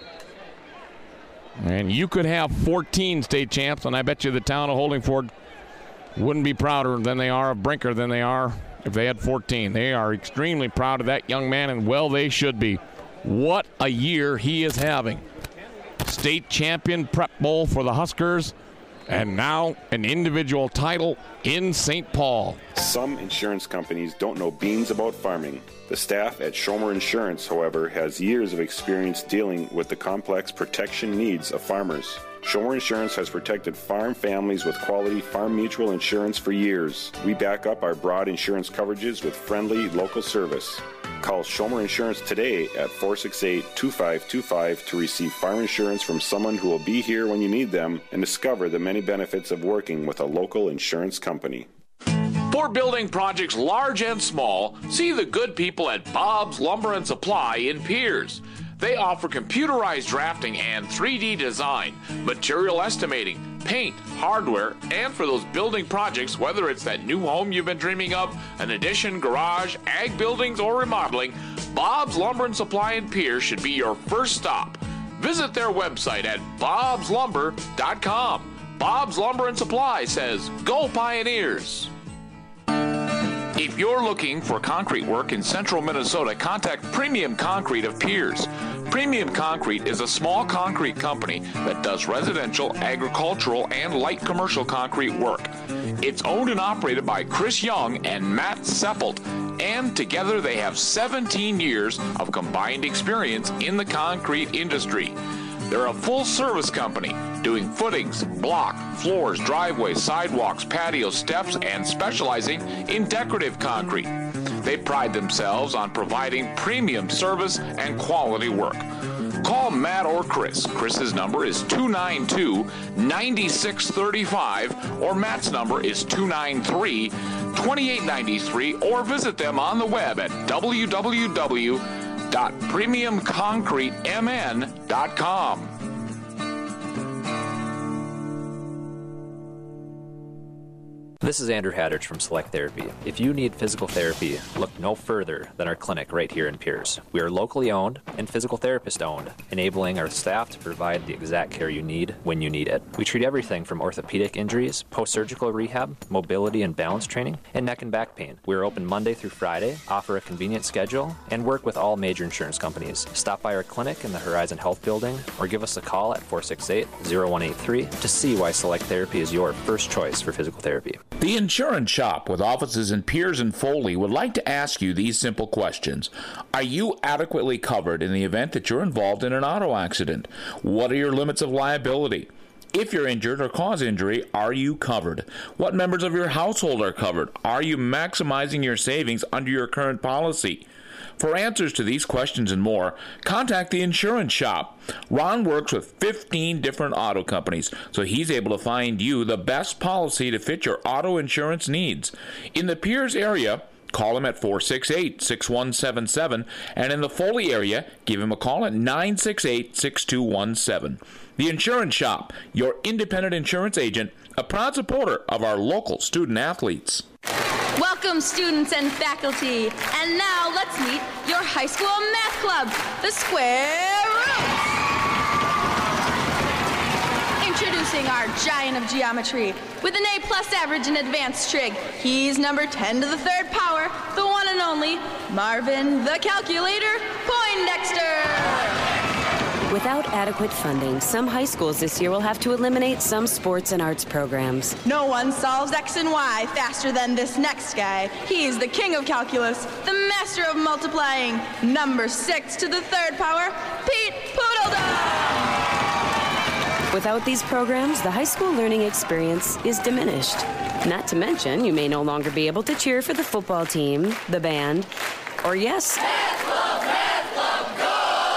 [SPEAKER 1] And you could have fourteen state champs, and I bet you the town of Holdingford wouldn't be prouder than they are of Brinker than they are if they had fourteen. They are extremely proud of that young man, and well, they should be. What a year he is having. State champion prep bowl for the Huskers, and now an individual title in Saint Paul.
[SPEAKER 6] Some insurance companies don't know beans about farming. The staff at Schomer Insurance, however, has years of experience dealing with the complex protection needs of farmers. Schomer Insurance has protected farm families with quality farm mutual insurance for years. We back up our broad insurance coverages with friendly local service. Call Schomer Insurance today at four six eight, two five two five to receive farm insurance from someone who will be here when you need them and discover the many benefits of working with a local insurance company.
[SPEAKER 3] For building projects large and small, see the good people at Bob's Lumber and Supply in Piers. They offer computerized drafting and three D design, material estimating, paint, hardware, and for those building projects, whether it's that new home you've been dreaming of, an addition, garage, ag buildings, or remodeling, Bob's Lumber and Supply in Piers should be your first stop. Visit their website at bobs lumber dot com. Bob's Lumber and Supply says, "Go Pioneers!" If you're looking for concrete work in central Minnesota, contact Premium Concrete of Piers. Premium Concrete is a small concrete company that does residential, agricultural, and light commercial concrete work. It's owned and operated by Chris Young and Matt Seppelt, and together they have seventeen years of combined experience in the concrete industry. They're a full-service company doing footings, block, floors, driveways, sidewalks, patios, steps, and specializing in decorative concrete. They pride themselves on providing premium service and quality work. Call Matt or Chris. Chris's number is two nine two, nine six three five, or Matt's number is two nine three, two eight nine three, or visit them on the web at w w w dot premium concrete m n dot com.
[SPEAKER 7] This is Andrew Haddridge from Select Therapy. If you need physical therapy, look no further than our clinic right here in Piers. We are locally owned and physical therapist owned, enabling our staff to provide the exact care you need when you need it. We treat everything from orthopedic injuries, post-surgical rehab, mobility and balance training, and neck and back pain. We are open Monday through Friday, offer a convenient schedule, and work with all major insurance companies. Stop by our clinic in the Horizon Health Building or give us a call at four six eight, zero one eight three to see why Select Therapy is your first choice for physical therapy.
[SPEAKER 8] The Insurance Shop, with offices in Piers and Foley, would like to ask you these simple questions. Are you adequately covered in the event that you're involved in an auto accident? What are your limits of liability? If you're injured or cause injury, are you covered? What members of your household are covered? Are you maximizing your savings under your current policy? For answers to these questions and more, contact the Insurance Shop. Ron works with fifteen different auto companies, so he's able to find you the best policy to fit your auto insurance needs. In the Piers area, call him at four six eight, six one seven seven, and in the Foley area, give him a call at nine six eight, six two one seven. The Insurance Shop, your independent insurance agent, a proud supporter of our local student athletes.
[SPEAKER 19] Welcome, students and faculty. And now let's meet your high school math club, the Square Roots. Introducing our giant of geometry. With an A-plus average in advanced trig, he's number ten to the third power, the one and only Marvin the Calculator Poindexter.
[SPEAKER 16] Without adequate funding, some high schools this year will have to eliminate some sports and arts programs.
[SPEAKER 19] No one solves X and Y faster than this next guy. He's the king of calculus, the master of multiplying, number six to the third power, Pete Poodledum.
[SPEAKER 16] Without these programs, the high school learning experience is diminished. Not to mention, you may no longer be able to cheer for the football team, the band, or yes,
[SPEAKER 14] Dance Club, Dance Club, go!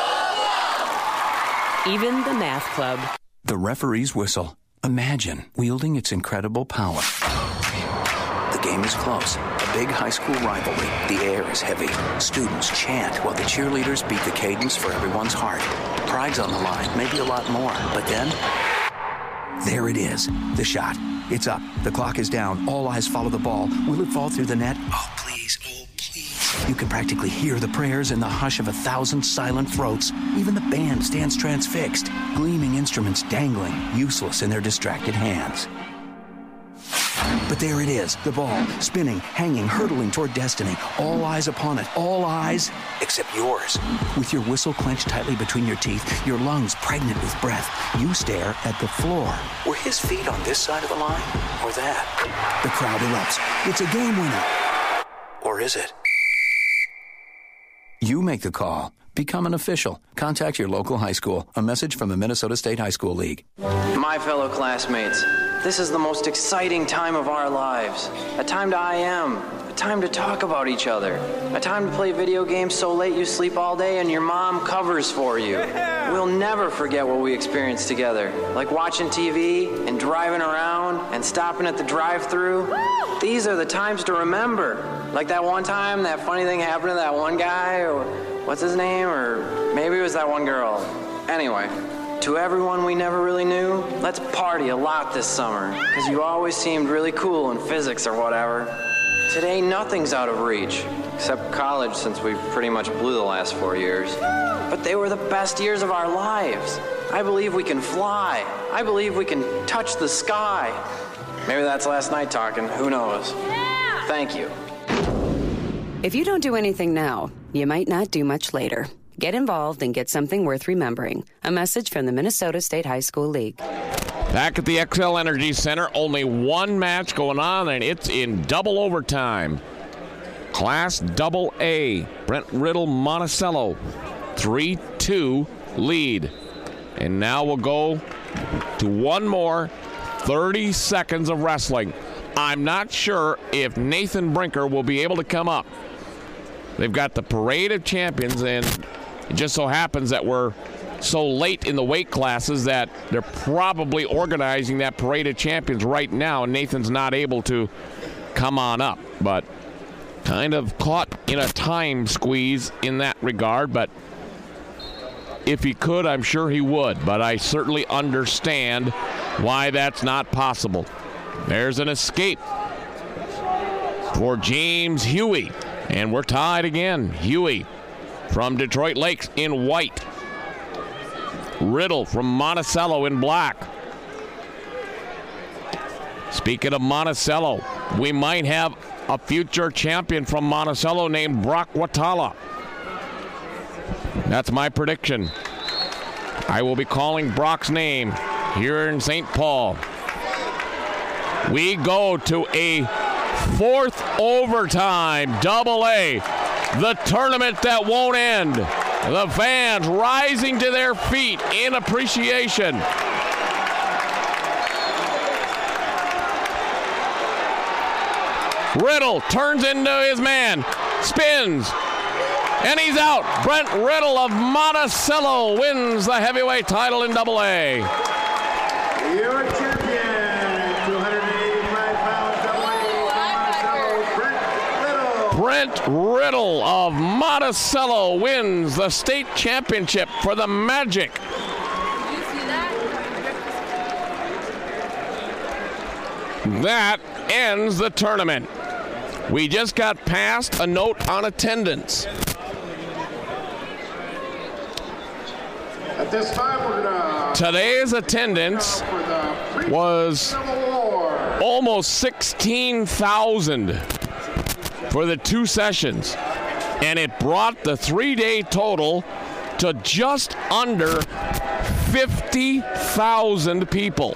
[SPEAKER 16] even the math club.
[SPEAKER 20] The referee's whistle. Imagine wielding its incredible power. The game is close. A big high school rivalry. The air is heavy. Students chant while the cheerleaders beat the cadence for everyone's heart. Pride's on the line, maybe a lot more. But then, there it is. The shot. It's up. The clock is down. All eyes follow the ball. Will it fall through the net? Oh, please. Oh, please. You can practically hear the prayers in the hush of a thousand silent throats. Even the band stands transfixed, gleaming instruments dangling, useless in their distracted hands. But there it is, the ball, spinning, hanging, hurtling toward destiny. All eyes upon it, all eyes except yours. With your whistle clenched tightly between your teeth, your lungs pregnant with breath, you stare at the floor. Were his feet on this side of the line, or that? The crowd erupts. It's a game winner. Or is it? You make the call. Become an official. Contact your local high school. A message from the Minnesota State High School League.
[SPEAKER 18] My fellow classmates, this is the most exciting time of our lives. A time to I M, a time to talk about each other, a time to play video games so late you sleep all day and your mom covers for you. We'll never forget what we experienced together, like watching T V and driving around and stopping at the drive-thru. These are the times to remember. Like that one time that funny thing happened to that one guy, or what's his name, or maybe it was that one girl. Anyway, to everyone we never really knew, let's party a lot this summer, because you always seemed really cool in physics or whatever. Today, nothing's out of reach, except college, since we pretty much blew the last four years. But they were the best years of our lives. I believe we can fly. I believe we can touch the sky. Maybe that's last night talking, who knows? Thank you.
[SPEAKER 16] If you don't do anything now, you might not do much later. Get involved and get something worth remembering. A message from the Minnesota State High School League.
[SPEAKER 1] Back at the X L Energy Center, only one match going on, and it's in double overtime. Class double A, Brent Riddle Monticello, three two lead. And now we'll go to one more thirty seconds of wrestling. I'm not sure if Nathan Brinker will be able to come up. They've got the Parade of Champions, and it just so happens that we're so late in the weight classes that they're probably organizing that Parade of Champions right now, and Nathan's not able to come on up. But kind of caught in a time squeeze in that regard, but if he could, I'm sure he would. But I certainly understand why that's not possible. There's an escape for James Huey. And we're tied again. Huey from Detroit Lakes in white. Riddle from Monticello in black. Speaking of Monticello, we might have a future champion from Monticello named Brock Watala. That's my prediction. I will be calling Brock's name here in Saint Paul. We go to a fourth overtime, double A, the tournament that won't end. The fans rising to their feet in appreciation. Riddle turns into his man, spins, and he's out. Brent Riddle of Monticello wins the heavyweight title in double A.
[SPEAKER 5] Your champion, two hundred eighty-five pounds, double A, Monticello, Brent Riddle.
[SPEAKER 1] Brent Riddle of Monticello wins the state championship for the Magic. That ends the tournament. We just got past a note on attendance.
[SPEAKER 5] this time we're gonna
[SPEAKER 1] Today's attendance was almost sixteen thousand for the two sessions, and it brought the three-day total to just under fifty thousand people.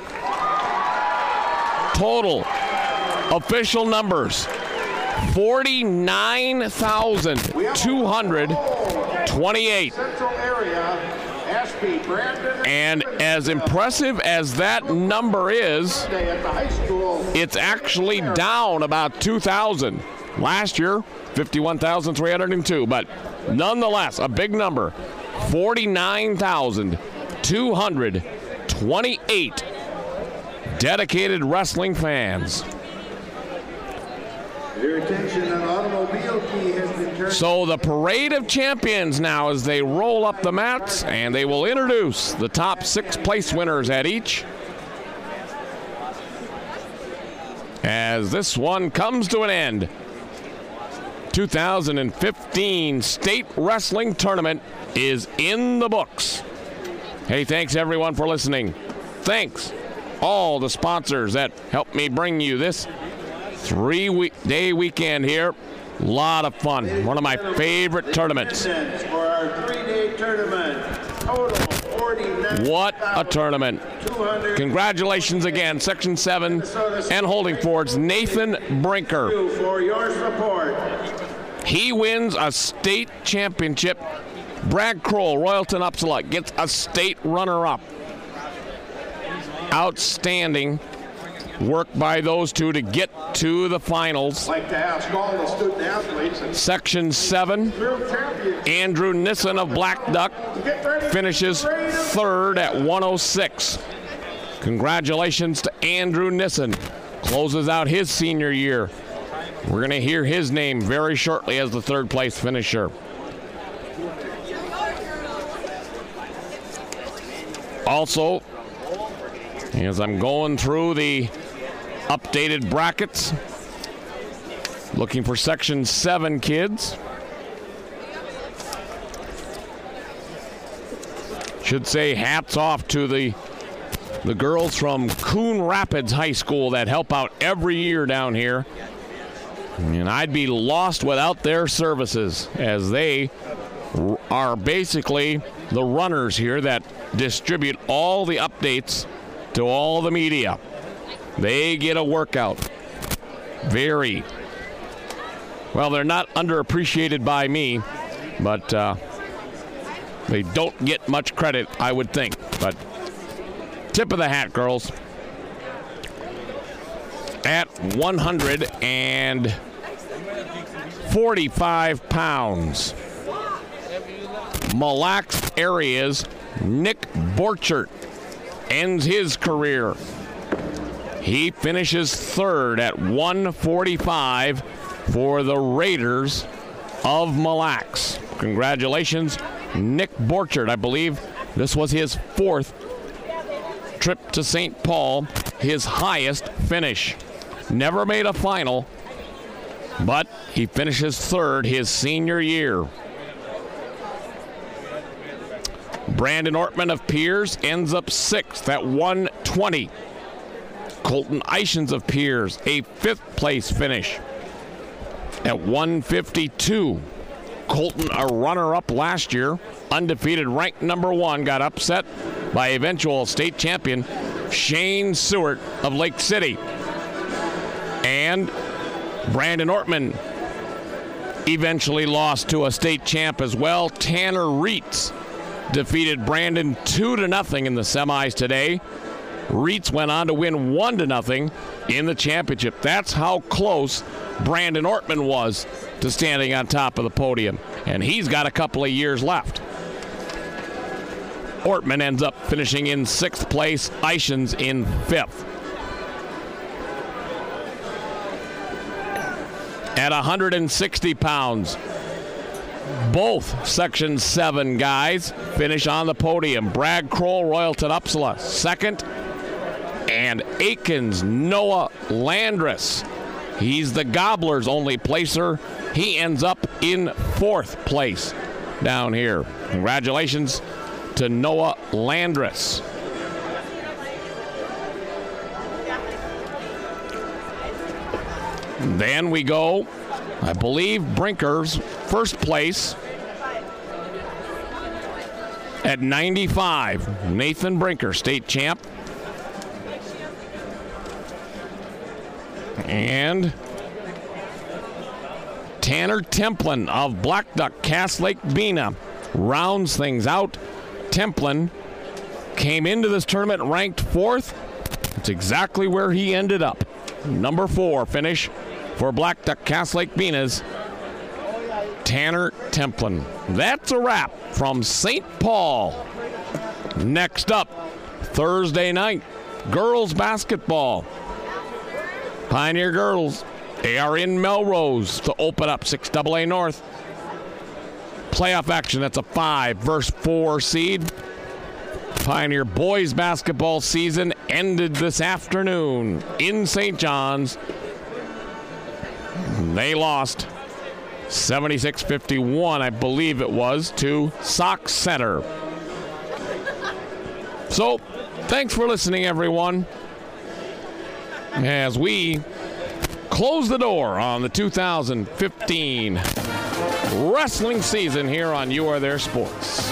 [SPEAKER 1] Total official numbers, forty-nine thousand two hundred twenty-eight.
[SPEAKER 5] Central area, Ashby, Brandon,
[SPEAKER 1] And as impressive as that number is,
[SPEAKER 5] at the high school.
[SPEAKER 1] it's actually down about two thousand. Last year, fifty-one thousand three hundred two, but nonetheless, a big number. forty-nine thousand two hundred twenty-eight dedicated wrestling fans.
[SPEAKER 5] Your attention, an automobile key has been turned.
[SPEAKER 1] So the parade of champions now as they roll up the mats, and they will introduce the top six place winners at each. As this one comes to an end, two thousand fifteen State Wrestling Tournament is in the books. Hey, thanks everyone for listening. Thanks all the sponsors that helped me bring you this three-day weekend here. A lot of fun. One of my favorite tournaments.
[SPEAKER 5] For our three-day tournament, total forty-nine.
[SPEAKER 1] What a tournament. Congratulations again, Section seven and Holding Ford's Nathan Brinker.
[SPEAKER 5] For your support.
[SPEAKER 1] He wins a state championship. Brad Kroll, Royalton Upsala, gets a state runner-up. Outstanding work by those two to get to the finals.
[SPEAKER 5] I'd like to ask all the student athletes. And
[SPEAKER 1] Section seven, Andrew Nissen of Black Duck finishes third at one oh six. Congratulations to Andrew Nissen. Closes out his senior year. We're going to hear his name very shortly as the third place finisher. Also, as I'm going through the updated brackets, looking for Section seven kids. Should say hats off to the the girls from Coon Rapids High School that help out every year down here. And I'd be lost without their services, as they are basically the runners here that distribute all the updates to all the media. They get a workout. Very. Well, they're not underappreciated by me, but uh, they don't get much credit, I would think. But tip of the hat, girls. At one hundred forty-five pounds, Mille Lacs area's Nick Borchert ends his career. He finishes third at one forty-five for the Raiders of Mille Lacs. Congratulations, Nick Borchert. I believe this was his fourth trip to Saint Paul, his highest finish. Never made a final, but he finishes third his senior year. Brandon Ortman of Piers ends up sixth at one twenty. Colton Eichens of Piers, a fifth place finish at one fifty-two. Colton, a runner-up last year, undefeated, ranked number one, got upset by eventual state champion Shane Seward of Lake City. And Brandon Ortman eventually lost to a state champ as well. Tanner Reitz defeated Brandon two to nothing in the semis today. Reitz went on to win one to nothing in the championship. That's how close Brandon Ortman was to standing on top of the podium. And he's got a couple of years left. Ortman ends up finishing in sixth place, Eichens in fifth. At one hundred sixty pounds, both Section seven guys finish on the podium. Brad Kroll, Royalton Upsala, second. And Aikens Noah Landress, he's the Gobblers' only placer. He ends up in fourth place down here. Congratulations to Noah Landris. Then we go, I believe, Brinker's first place at ninety-five. Nathan Brinker, state champ. And Tanner Templin of Black Duck Cass Lake Bena rounds things out. Templin came into this tournament ranked fourth. That's exactly where he ended up. Number four finish for Black Duck Cass Lake Bena's Tanner Templin. That's a wrap from Saint Paul. Next up, Thursday night, girls basketball. Pioneer girls, they are in Melrose to open up six double A North. Playoff action, that's a five versus four seed. Pioneer boys basketball season ended this afternoon in Saint John's. They lost seventy-six fifty-one, I believe it was, to Sauk Center. So, thanks for listening, everyone, as we close the door on the two thousand fifteen wrestling season here on You Are There Sports.